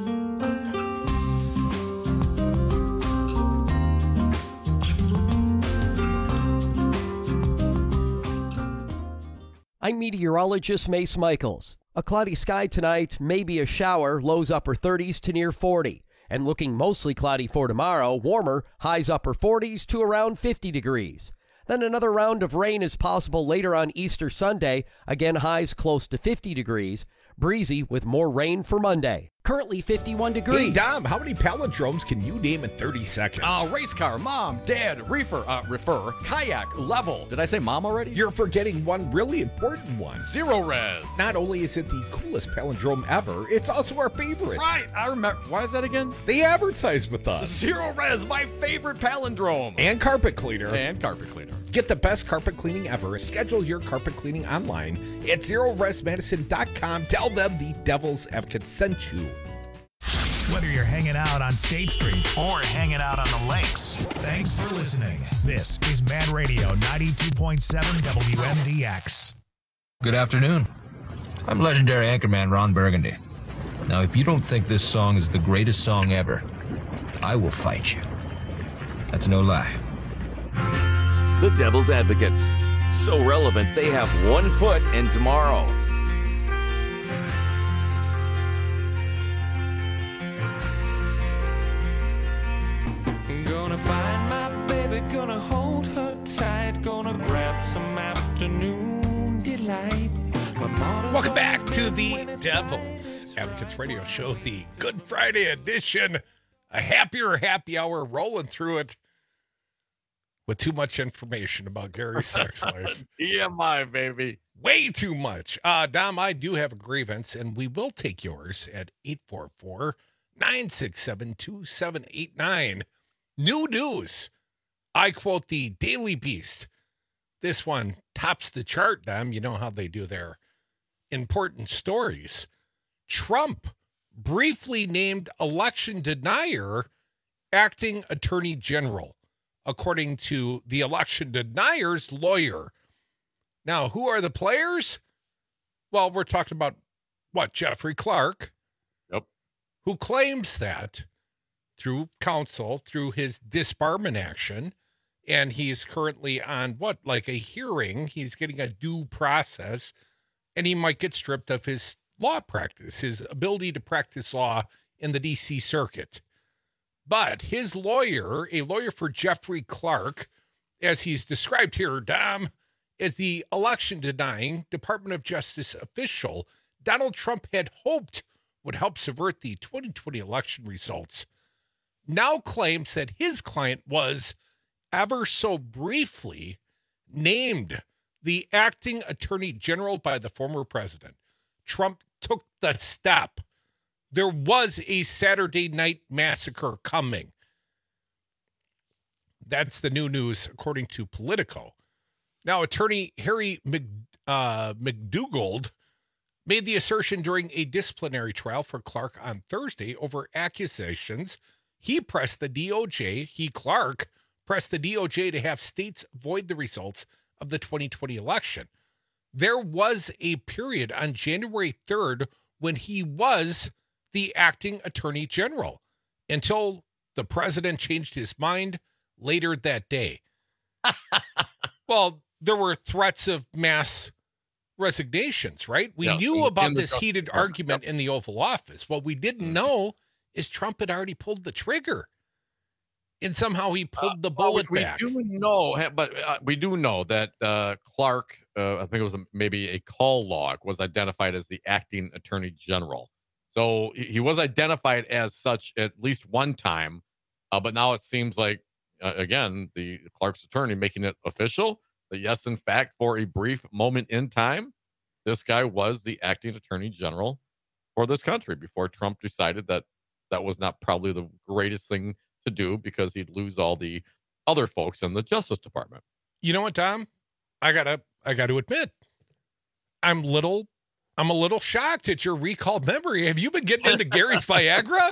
I'm meteorologist Mace Michaels. A cloudy sky tonight, maybe a shower, lows upper thirties to near forty. And looking mostly cloudy for tomorrow, warmer, highs upper forties to around fifty degrees. Then another round of rain is possible later on Easter Sunday, again highs close to fifty degrees. Breezy with more rain for Monday. Currently fifty-one degrees. Hey, Dom, how many palindromes can you name in thirty seconds? Uh, race car, mom, dad, reefer, uh, refer, kayak, level. Did I say mom already? You're forgetting one really important one. Zero res. Not only is it the coolest palindrome ever, it's also our favorite. Right, I remember. Why is that again? They advertise with us. Zero res, my favorite palindrome. And carpet cleaner. And carpet cleaner. Get the best carpet cleaning ever. Schedule your carpet cleaning online at zero res madison dot com. Tell them the Devil's Advocate sent you. Whether you're hanging out on State Street or hanging out on the lakes, thanks for listening. This is Mad Radio ninety-two point seven W M D X. Good afternoon. I'm legendary anchorman Ron Burgundy. Now, if you don't think this song is the greatest song ever, I will fight you. That's no lie. The Devil's Advocates. So relevant, they have one foot in tomorrow. I'm gonna find my baby. Gonna hold her tight, gonna grab some afternoon delight. Welcome back to the Devil's Advocates Radio Show, the Good Friday edition. A happier happy hour rolling through it with too much information about Gary's sex life. D M I, baby. Way too much. Uh, Dom, I do have a grievance, and we will take yours at eight four four, nine six seven, two seven eight nine. New news. I quote the Daily Beast. This one tops the chart, Dom. You know how they do their important stories. Trump briefly named election denier acting attorney general, according to the election denier's lawyer. Now, who are the players? Well, we're talking about, what, Jeffrey Clark? Yep. Who claims that through counsel, through his disbarment action, and he's currently on, what, like a hearing. He's getting a due process, and he might get stripped of his law practice, his ability to practice law in the D C circuit. But his lawyer, a lawyer for Jeffrey Clark, as he's described here, Dom, as the election-denying Department of Justice official Donald Trump had hoped would help subvert the twenty twenty election results, now claims that his client was, ever so briefly, named the acting attorney general by the former president. Trump took the step. There was a Saturday night massacre coming. That's the new news, according to Politico. Now, attorney Harry Mc, uh, McDougald made the assertion during a disciplinary trial for Clark on Thursday over accusations. He pressed the D O J, he, Clark, pressed the D O J to have states void the results of the twenty twenty election. There was a period on January third when he was the acting attorney general until the president changed his mind later that day. Well, there were threats of mass resignations, right? We Yeah, knew in- about in the this Justice heated Department. argument in the Oval Office. What we didn't know is Trump had already pulled the trigger. And somehow he pulled the Well, we- bullet we, back. do know, ha- but uh, we do know that uh, Clark, uh, I think it was a, maybe a call log, was identified as the acting attorney general. So he, he was identified as such at least one time, uh, but now it seems like, uh, again, the Clark's attorney making it official that yes, in fact, for a brief moment in time, this guy was the acting attorney general for this country before Trump decided that that was not probably the greatest thing to do because he'd lose all the other folks in the Justice Department. You know what, Tom? I gotta I gotta admit, I'm little I'm a little shocked at your recalled memory. Have you been getting into Gary's Viagra?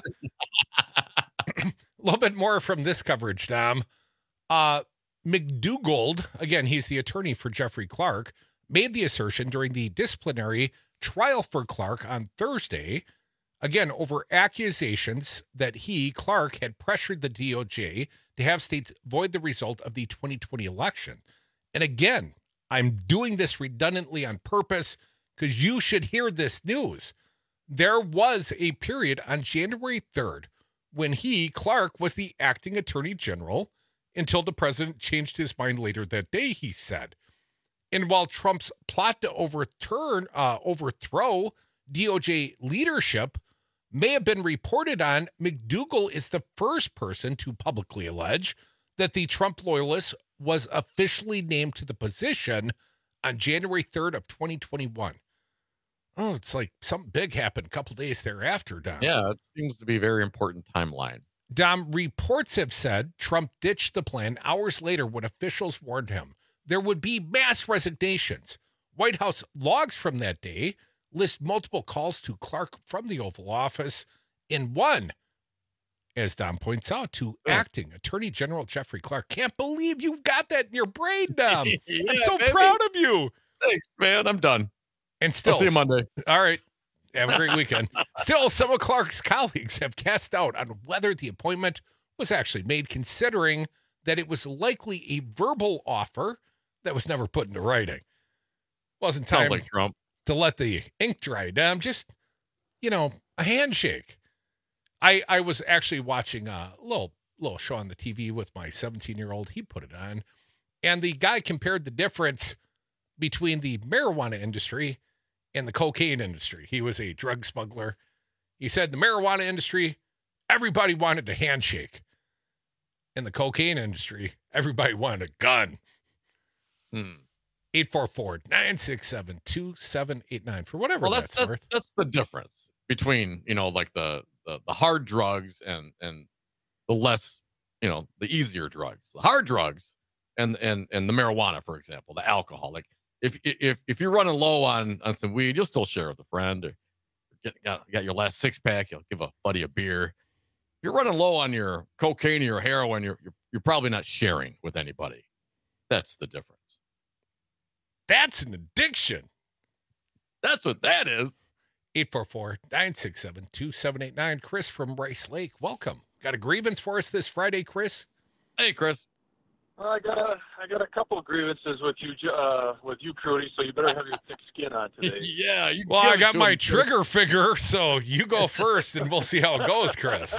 A little bit more from this coverage, Tom. Uh McDougald, again, he's the attorney for Jeffrey Clark, made the assertion during the disciplinary trial for Clark on Thursday, again, over accusations that he, Clark, had pressured the D O J to have states void the result of the twenty twenty election. And again, I'm doing this redundantly on purpose because you should hear this news. There was a period on January third when he, Clark, was the acting attorney general until the president changed his mind later that day, he said. And while Trump's plot to overturn, uh, overthrow D O J leadership may have been reported on, McDougald is the first person to publicly allege that the Trump loyalist was officially named to the position on January third of twenty twenty-one. Oh, it's like something big happened a couple days thereafter, Dom. Yeah, it seems to be a very important timeline. Dom, reports have said Trump ditched the plan hours later when officials warned him there would be mass resignations. White House logs from that day list multiple calls to Clark from the Oval Office, in one, as Dom points out, to acting Attorney General Jeffrey Clark. Can't believe you got that in your brain, Dom. Yeah, I'm so baby. proud of you. Thanks, man. I'm done. And still, I'll see you Monday. All right. Have a great weekend. Still, some of Clark's colleagues have cast doubt on whether the appointment was actually made, considering that it was likely a verbal offer that was never put into writing. Wasn't time Sounds like Trump. to let the ink dry down. Just, you know, a handshake. I I was actually watching a little little show on the T V with my seventeen-year-old. He put it on. And the guy compared the difference between the marijuana industry and the cocaine industry. He was a drug smuggler. He said the marijuana industry, everybody wanted a handshake. In the cocaine industry, everybody wanted a gun. Hmm. eight four four, nine six seven, two seven eight nine for whatever Well, that's, that's that's, worth. that's the difference between, you know, like the, the the hard drugs and and the less, you know, the easier drugs. The hard drugs and and and the marijuana, for example, the alcohol. Like if if if you're running low on on some weed, you'll still share with a friend, or get got, got your last six pack, you'll give a buddy a beer. If you're running low on your cocaine or your heroin, you're you're, you're probably not sharing with anybody. That's the difference. That's an addiction. That's what that is. eight four four, nine six seven, two seven eight nine. Chris from Rice Lake, welcome. Got a grievance for us this Friday, Chris? Hey, Chris. Well, I got a I got a couple of grievances with you, uh, with you, Crudy. So you better have your thick skin on today. Yeah. You well, I got my trigger finger, so you go first, and we'll see how it goes, Chris.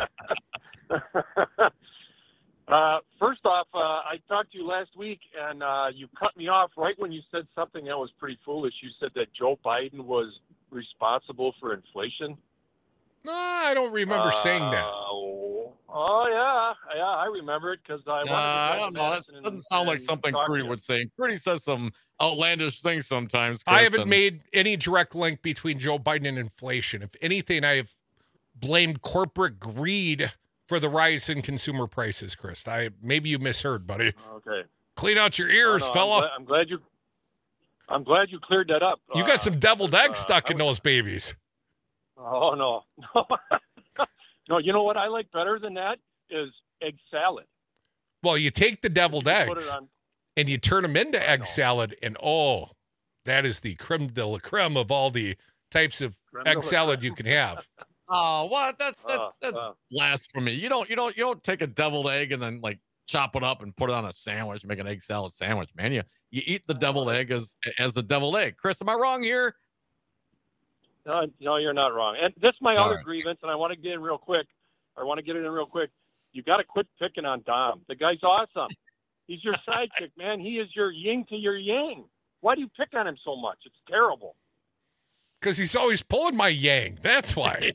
uh, first off, uh, I talked to you last week, and uh, you cut me off right when you said something that was pretty foolish. You said that Joe Biden was responsible for inflation. No, I don't remember uh, saying that. Oh, yeah. Yeah, I remember it because I wanted uh, to I don't know. That doesn't sound like something Crudy would say. Crudy says some outlandish things sometimes. Chris, I haven't and... made any direct link between Joe Biden and inflation. If anything, I have blamed corporate greed for the rise in consumer prices, Chris. I maybe you misheard, buddy. Okay. Clean out your ears, oh, no, fella. I'm glad, I'm glad you I'm glad you cleared that up. You got some deviled uh, eggs stuck uh, in those babies. Oh, no. No, you know what I like better than that is egg salad. Well, you take the deviled you eggs on... and you turn them into egg salad, and oh, that is the creme de la creme of all the types of creme egg salad you can have. Oh, what? That's that's uh, that's uh, blasphemy. You don't you don't you don't take a deviled egg and then like chop it up and put it on a sandwich, make an egg salad sandwich, man. You you eat the deviled egg as as the deviled egg. Chris, am I wrong here? No, no, you're not wrong. And this is my All other right. grievance, and I want to get in real quick. I want to get it in real quick. You got to quit picking on Dom. The guy's awesome. He's your sidekick, man. He is your yin to your yang. Why do you pick on him so much? It's terrible. Because he's always pulling my yang. That's why.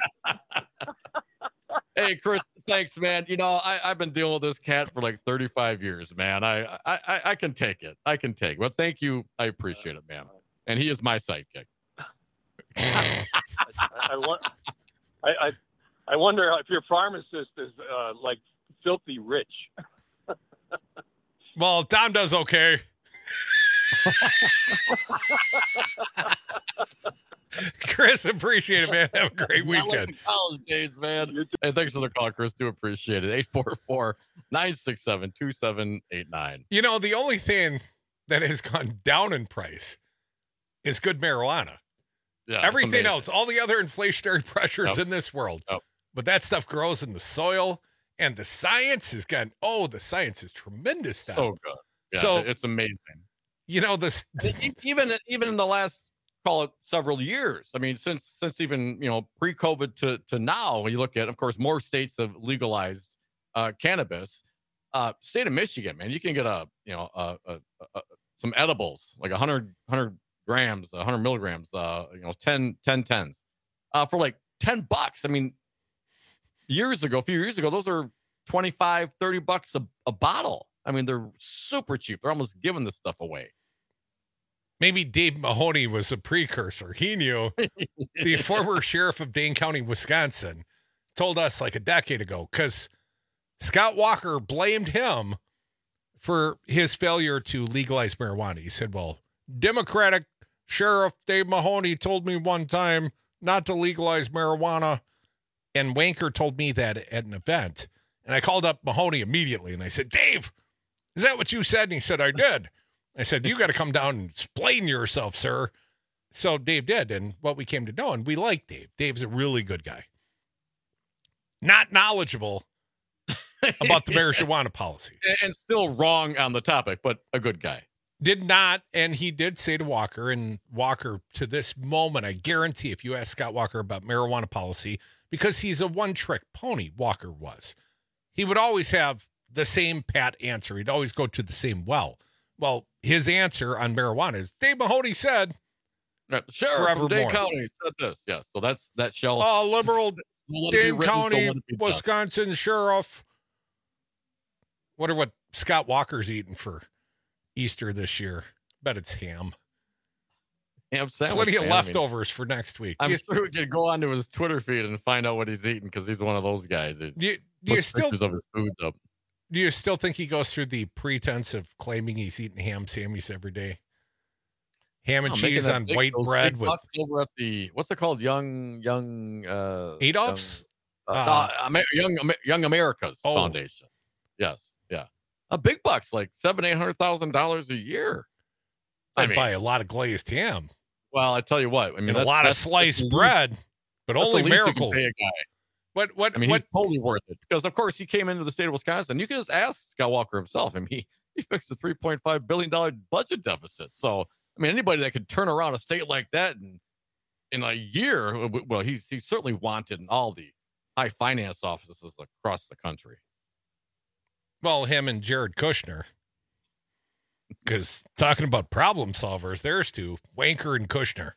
Hey, Chris, thanks, man. You know, I, I've been dealing with this cat for like thirty-five years, man. I, I, I, I can take it. I can take it. Well, thank you. I appreciate it, man. And he is my sidekick. I, I, want, I, I, I wonder if your pharmacist is uh, like filthy rich. Well, Dom does okay. Chris, appreciate it, man. Have a great Not like weekend. the college days, man. Hey, thanks for the call, Chris. Do appreciate it. eight four four, nine six seven, two seven eight nine. You know, the only thing that has gone down in price is good marijuana. Yeah, everything else, all the other inflationary pressures Yep. in this world. Yep. But that stuff grows in the soil, and the science has gotten, oh, the science is tremendous. Stuff. So good. Yeah, So- it's amazing. You know, this E- even even in the last call it several years. I mean, since since even you know pre-COVID to to now, when you look at, of course, more states have legalized uh, cannabis. Uh, state of Michigan, man, you can get a you know a, a, a, some edibles like one hundred, one hundred grams, one hundred milligrams, uh, you know, ten, ten tens, uh, for like ten bucks. I mean, years ago, a few years ago, those are twenty-five, thirty bucks a, a bottle. I mean, they're super cheap. They're almost giving this stuff away. maybe Dave Mahoney was a precursor. He knew. The former sheriff of Dane County, Wisconsin, told us like a decade ago, because Scott Walker blamed him for his failure to legalize marijuana. He said, well, Democratic Sheriff Dave Mahoney told me one time not to legalize marijuana. And Wanker told me that at an event. And I called up Mahoney immediately and I said, Dave, is that what you said? And he said, I did. I said, you got to come down and explain yourself, sir. So Dave did. And what we came to know, and we like Dave. Dave's a really good guy. Not knowledgeable about the marijuana policy. And still wrong on the topic, but a good guy. Did not, and he did say to Walker, and Walker, to this moment, I guarantee if you ask Scott Walker about marijuana policy, because he's a one-trick pony, Walker was. he would always have the same pat answer. He'd always go to the same well. Well, his answer on marijuana is Dave Mahoney said, right, the sheriff from Dane County said this. Yes, so that's that shall. Oh, liberal Dane written, County, so Wisconsin sheriff. Wonder what Scott Walker's eating for Easter this year. Bet it's ham. Ham sandwich. Plenty of man. leftovers I mean, for next week. I'm you, sure we could go onto his Twitter feed and find out what he's eating because he's one of those guys. That do you, do you still of his food up. Do you still think he goes through the pretense of claiming he's eating ham sandwiches every day? Ham and oh, cheese on big, white bread with over at the what's it called? Young Young uh Adolph's young, uh, uh, young Young America's oh. Foundation. Yes, yeah. A big bucks like seven eight hundred thousand dollars a year. I'd I mean, buy a lot of glazed ham. Well, I tell you what, I mean, and a lot of sliced bread, but only Miracle. Pay a guy. What? What? I mean, what, he's totally worth it because, of course, he came into the state of Wisconsin. You can just ask Scott Walker himself. I mean, he, he fixed a three point five billion dollars budget deficit. So, I mean, anybody that could turn around a state like that in, in a year, well, he's he's certainly wanted in all the high finance offices across the country. Well, him and Jared Kushner. Because talking about problem solvers, there's two, Wanker and Kushner.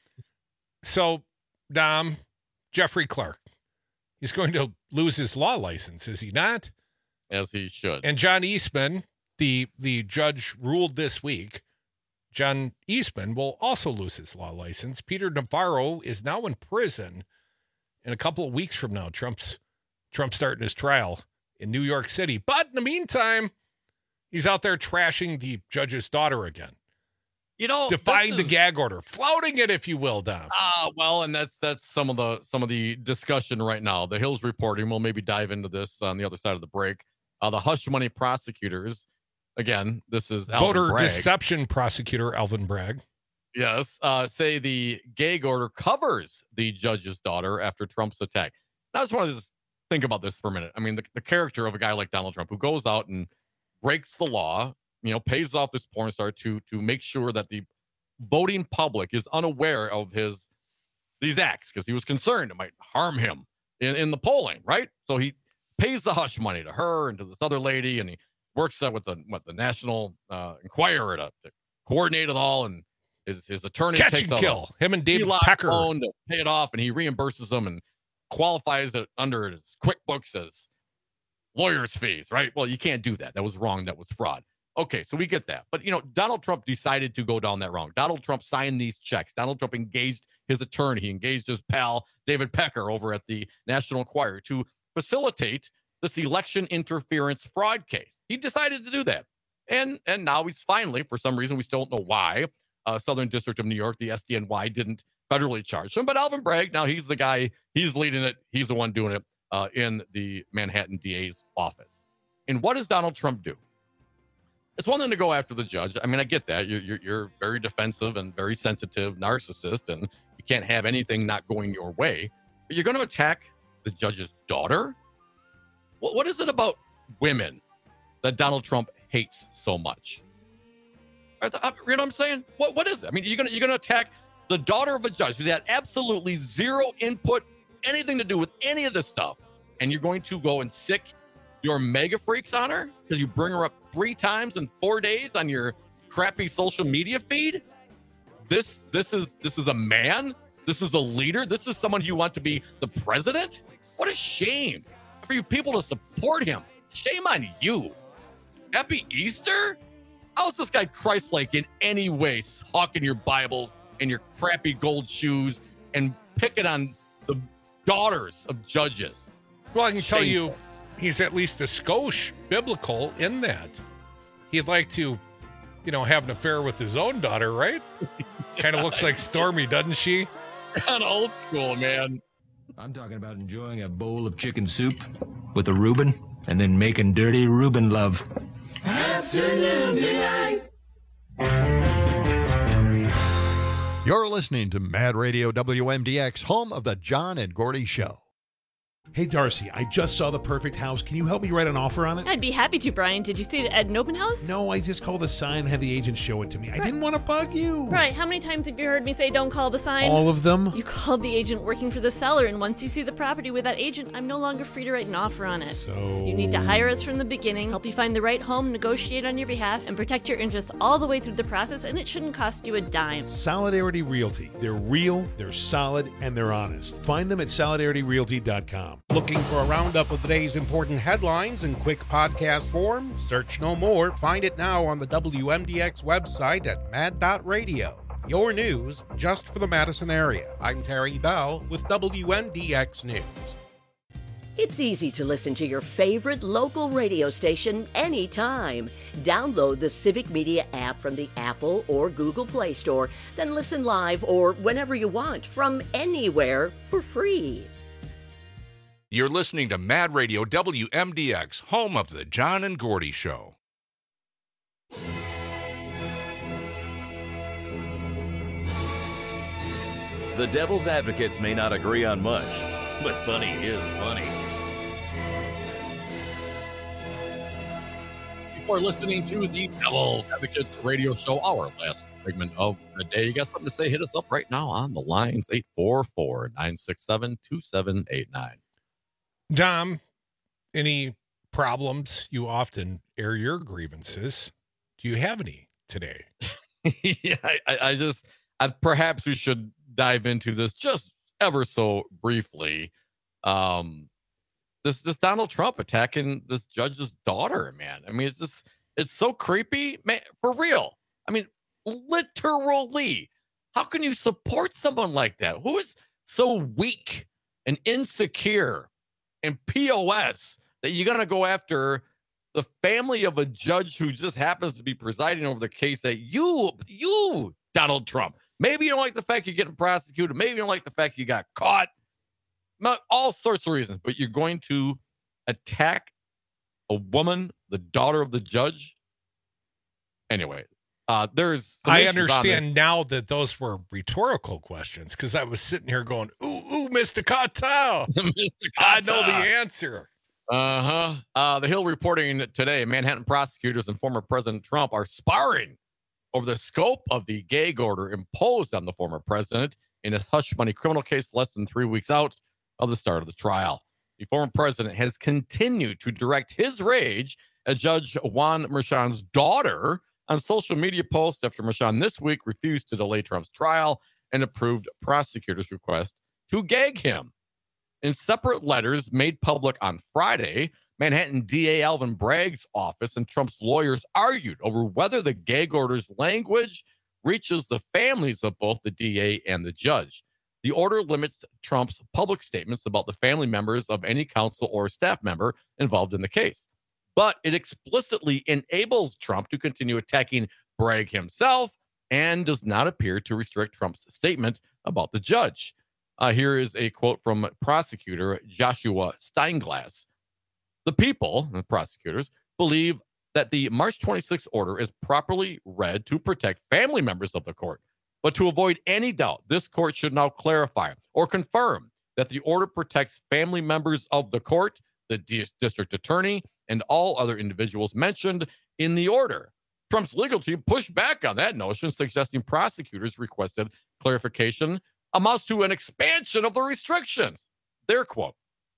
So, Dom, Jeffrey Clark, he's going to lose his law license, is he not? As he should. And John Eastman, the the judge ruled this week, John Eastman will also lose his law license. Peter Navarro is now in prison. In a couple of weeks from now, Trump's Trump's starting his trial in New York City. But in the meantime, he's out there trashing the judge's daughter again. You know, defying is, the gag order, flouting it, if you will, Dom. Ah, uh, well, and that's that's some of the some of the discussion right now. The Hill's reporting. We'll maybe dive into this on the other side of the break. Uh, the hush money prosecutors. Again, this is Alvin voter Bragg. deception prosecutor Alvin Bragg. Yes, uh, say the gag order covers the judge's daughter after Trump's attack. Now, I just want to just think about this for a minute. I mean, the, the character of a guy like Donald Trump who goes out and breaks the law, you know, pays off this porn star to to make sure that the voting public is unaware of his these acts because he was concerned it might harm him in, in the polling, right? So he pays the hush money to her and to this other lady, and he works that with the what the National uh, Enquirer to, to coordinate it all, and his his attorney Catch takes and kill him and David Pecker loan to pay it off, and he reimburses them and qualifies it under his QuickBooks as lawyer's fees, right? Well, you can't do that. That was wrong. That was fraud. Okay, so we get that. But, you know, Donald Trump decided to go down that wrong. Donald Trump signed these checks. Donald Trump engaged his attorney. He engaged his pal, David Pecker, over at the National Enquirer to facilitate this election interference fraud case. He decided to do that. And and now he's finally, for some reason, we still don't know why, uh, Southern District of New York, the S D N Y, didn't federally charge him. But Alvin Bragg, now he's the guy, he's leading it. He's the one doing it uh, in the Manhattan D A's office. And what does Donald Trump do? It's one thing to go after the judge. I mean, I get that. You're, you're, you're very defensive and very sensitive narcissist, and you can't have anything not going your way. But you're going to attack the judge's daughter? What, what is it about women that Donald Trump hates so much? You know what I'm saying? What What is it? I mean, you're going you're gonna attack the daughter of a judge who's had absolutely zero input, anything to do with any of this stuff, and you're going to go and sick your mega freaks on her because you bring her up three times in four days on your crappy social media feed? This this is this is a man? This is a leader? This is someone you want to be the president? What a shame for you people to support him. Shame on you. Happy Easter? How is this guy Christ-like in any way, hawking your Bibles and your crappy gold shoes and picking on the daughters of judges? Well, I can Shameful. tell you, he's at least a skosh biblical in that. He'd like to, you know, have an affair with his own daughter, right? Kind of looks like Stormy, doesn't she? Kind of old school, man. I'm talking about enjoying a bowl of chicken soup with a Reuben and then making dirty Reuben love. Afternoon Delight. You're listening to Mad Radio W M D X, home of the John and Gordy Show. Hey, Darcy, I just saw the perfect house. Can you help me write an offer on it? I'd be happy to, Brian. Did you see it at an open house? No, I just called the sign and had the agent show it to me. I didn't want to bug you. Right. How many times have you heard me say don't call the sign? All of them? You called the agent working for the seller, and once you see the property with that agent, I'm no longer free to write an offer on it. So... You need to hire us from the beginning, help you find the right home, negotiate on your behalf, and protect your interests all the way through the process, and it shouldn't cost you a dime. Solidarity Realty. They're real, they're solid, and they're honest. Find them at solidarity realty dot com. Looking for a roundup of the day's important headlines in quick podcast form? Search no more. Find it now on the W M D X website at mad dot radio. Your news just for the Madison area. I'm Terry Bell with W M D X News. It's easy to listen to your favorite local radio station anytime. Download the Civic Media app from the Apple or Google Play Store, then listen live or whenever you want from anywhere for free. You're listening to Mad Radio W M D X, home of the John and Gordy Show. The Devil's Advocates may not agree on much, but funny is funny. Before listening to the Devil's Advocates radio show, our last segment of the day, you got something to say, hit us up right now on the lines, eight four four, nine six seven, two seven eight nine. Dom, any problems? You often air your grievances. Do you have any today? yeah, I, I just, I, perhaps we should dive into this just ever so briefly. Um, this, this Donald Trump attacking this judge's daughter, man. I mean, it's just, it's so creepy, man, for real. I mean, literally, how can you support someone like that? Who is so weak and insecure and P O S that you're going to go after the family of a judge who just happens to be presiding over the case that you, you, Donald Trump, maybe you don't like the fact you're getting prosecuted. Maybe you don't like the fact you got caught. All sorts of reasons, but you're going to attack a woman, the daughter of the judge. Anyway, uh, there's. I understand now that those were rhetorical questions because I was sitting here going, "Ooh, ooh, Mister Cartel, Mister I know the answer." Uh-huh. Uh The Hill reporting today, Manhattan prosecutors and former President Trump are sparring over the scope of the gag order imposed on the former president in his hush money criminal case less than three weeks out of the start of the trial. The former president has continued to direct his rage at Judge Juan Merchan's daughter on social media posts after Merchan this week refused to delay Trump's trial and approved prosecutors' request to gag him. In separate letters made public on Friday, Manhattan D A Alvin Bragg's office and Trump's lawyers argued over whether the gag order's language reaches the families of both the D A and the judge. The order limits Trump's public statements about the family members of any counsel or staff member involved in the case. But it explicitly enables Trump to continue attacking Bragg himself and does not appear to restrict Trump's statement about the judge. Uh, here is a quote from prosecutor Joshua Steinglass. The people, the prosecutors, believe that the March twenty-sixth order is properly read to protect family members of the court. But to avoid any doubt, this court should now clarify or confirm that the order protects family members of the court, the D- district attorney, and all other individuals mentioned in the order. Trump's legal team pushed back on that notion, suggesting prosecutors requested clarification amounts to an expansion of the restrictions. Their quote,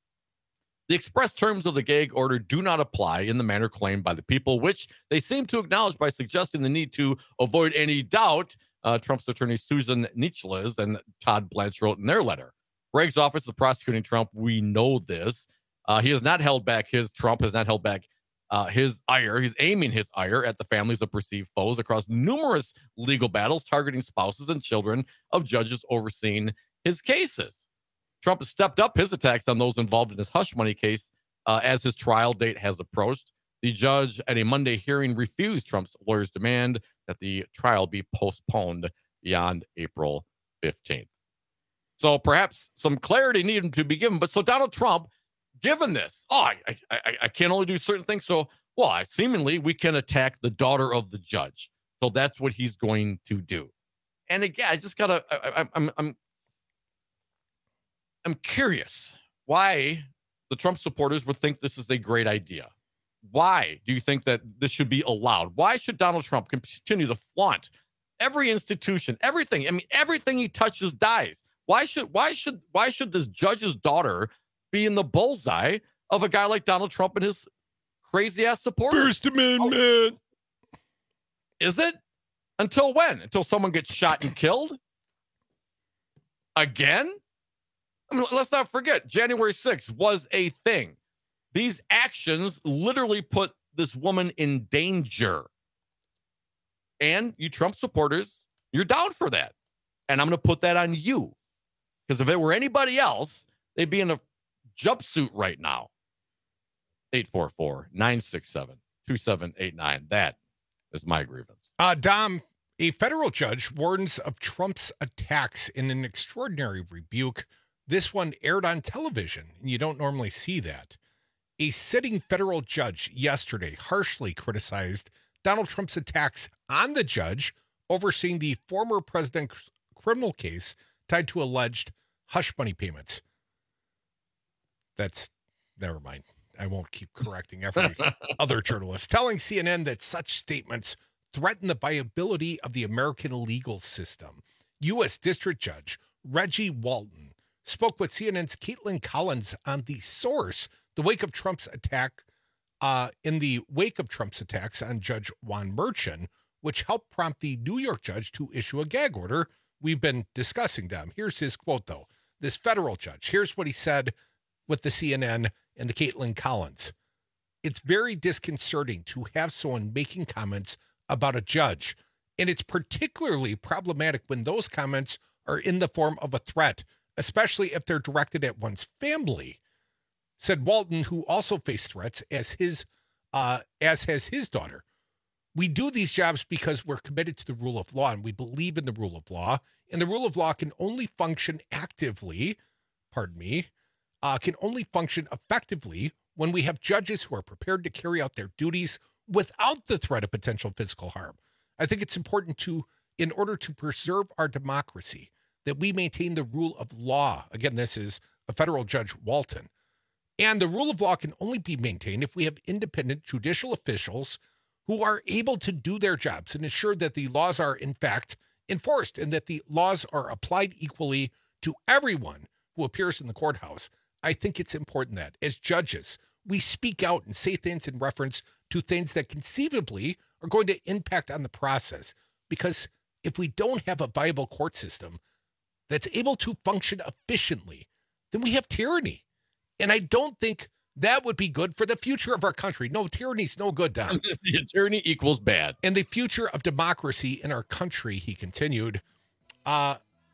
"The express terms of the gag order do not apply in the manner claimed by the people, which they seem to acknowledge by suggesting the need to avoid any doubt," uh, Trump's attorney Susan Necheles and Todd Blanche wrote in their letter. Bragg's office is prosecuting Trump. We know this. Uh, he has not held back his, Trump has not held back uh, his ire. He's aiming his ire at the families of perceived foes across numerous legal battles, targeting spouses and children of judges overseeing his cases. Trump has stepped up his attacks on those involved in his hush money case uh, as his trial date has approached. The judge at a Monday hearing refused Trump's lawyer's demand that the trial be postponed beyond April fifteenth. So perhaps some clarity needed to be given. But so Donald Trump, given this, oh, I, I, I can only do certain things. So, well, I, seemingly we can attack the daughter of the judge. So that's what he's going to do. And again, I just gotta, I, I, I'm, I'm, I'm curious why the Trump supporters would think this is a great idea. Why do you think that this should be allowed? Why should Donald Trump continue to flaunt every institution, everything? I mean, everything he touches dies. Why should why should why should this judge's daughter be in the bullseye of a guy like Donald Trump and his crazy ass supporters? First Amendment. Oh, is it? Until when? Until someone gets shot and killed? Again? I mean, let's not forget, January sixth was a thing. These actions literally put this woman in danger. And you Trump supporters, you're down for that. And I'm going to put that on you. Because if it were anybody else, they'd be in a jumpsuit right now. eight four four, nine six seven, two seven eight nine. That is my grievance. Uh, Dom, a federal judge warns of Trump's attacks in an extraordinary rebuke. This one aired on television, and you don't normally see that. A sitting federal judge yesterday harshly criticized Donald Trump's attacks on the judge overseeing the former president's criminal case tied to alleged hush money payments. That's, never mind. I won't keep correcting every other journalist. Telling C N N that such statements threaten the viability of the American legal system. U S District Judge Reggie Walton spoke with C N N's Caitlin Collins on The Source, the wake of Trump's attack, uh, in the wake of Trump's attacks on Judge Juan Merchan, which helped prompt the New York judge to issue a gag order we've been discussing, Dom. Here's his quote, though. This federal judge, here's what he said with the C N N and the Caitlin Collins. It's very disconcerting to have someone making comments about a judge, and it's particularly problematic when those comments are in the form of a threat, especially if they're directed at one's family, said Walton, who also faced threats as his, uh, as has his daughter. We do these jobs because we're committed to the rule of law, and we believe in the rule of law, and the rule of law can only function actively, pardon me, uh, can only function effectively when we have judges who are prepared to carry out their duties without the threat of potential physical harm. I think it's important to, in order to preserve our democracy, that we maintain the rule of law. Again, this is a federal judge, Walton. And the rule of law can only be maintained if we have independent judicial officials who are able to do their jobs and ensure that the laws are, in fact, enforced and that the laws are applied equally to everyone who appears in the courthouse. I think it's important that, as judges, we speak out and say things in reference to things that conceivably are going to impact on the process. Because if we don't have a viable court system that's able to function efficiently, then we have tyranny. And I don't think that would be good for the future of our country. No, tyranny's no good, Don. The tyranny equals bad. And the future of democracy in our country, he continued. Uh,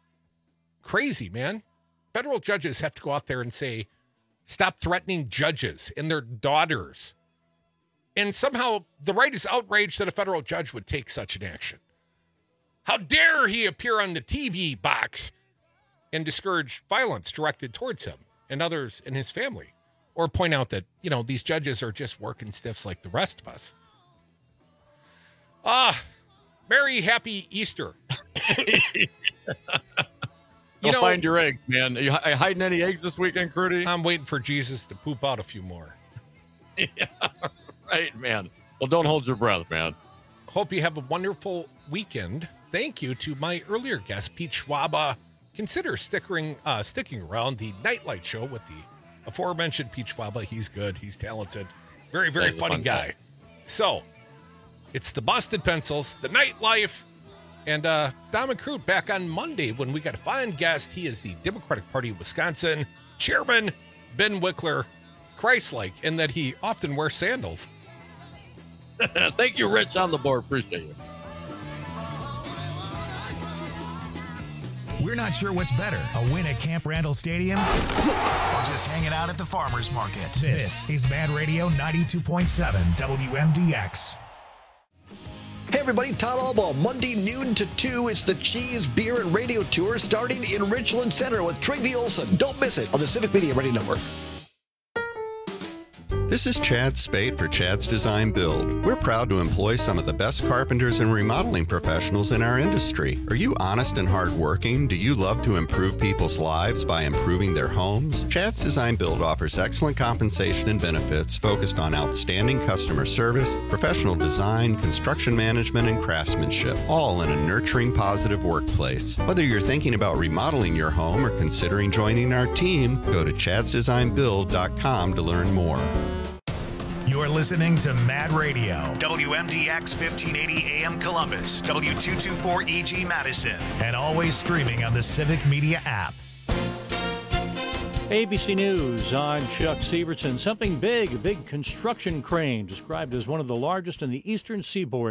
crazy, man. Federal judges have to go out there and say, stop threatening judges and their daughters. And somehow the right is outraged that a federal judge would take such an action. How dare he appear on the T V box and discourage violence directed towards him and others in his family, or point out that, you know, these judges are just working stiffs like the rest of us. Ah, Merry Happy Easter. You know, find your eggs, man. Are you hi- hiding any eggs this weekend, Crudy? I'm waiting for Jesus to poop out a few more. Yeah, right, man. Well, don't hold your breath, man. Hope you have a wonderful weekend. Thank you to my earlier guest, Pete Schwaba. Consider stickering, uh, sticking around the Nightlight Show with the aforementioned Pete Schwaba. He's good. He's talented. Very, very funny fun guy. Time. So, it's the Busted Pencils, the Nightlife, and uh, Dom and Crute back on Monday when we got a fine guest. He is the Democratic Party of Wisconsin Chairman Ben Wickler, Christ-like in that he often wears sandals. Thank you, Rich, on the board. Appreciate you. We're not sure what's better, a win at Camp Randall Stadium or just hanging out at the farmer's market. This is Mad Radio ninety-two point seven W M D X. Hey everybody, Todd Albaugh, Monday noon to two. It's the Cheese, Beer, and Radio Tour starting in Richland Center with Travie Olson. Don't miss it on the Civic Media Radio Network. This is Chad Spate for Chad's Design Build. We're proud to employ some of the best carpenters and remodeling professionals in our industry. Are you honest and hardworking? Do you love to improve people's lives by improving their homes? Chad's Design Build offers excellent compensation and benefits focused on outstanding customer service, professional design, construction management, and craftsmanship, all in a nurturing, positive workplace. Whether you're thinking about remodeling your home or considering joining our team, go to chads design build dot com to learn more. You're listening to Mad Radio, W M D X fifteen eighty A M Columbus, W two twenty-four E G Madison, and always streaming on the Civic Media app. A B C News, I'm Chuck Severson. Something big, a big construction crane described as one of the largest in the eastern seaboard.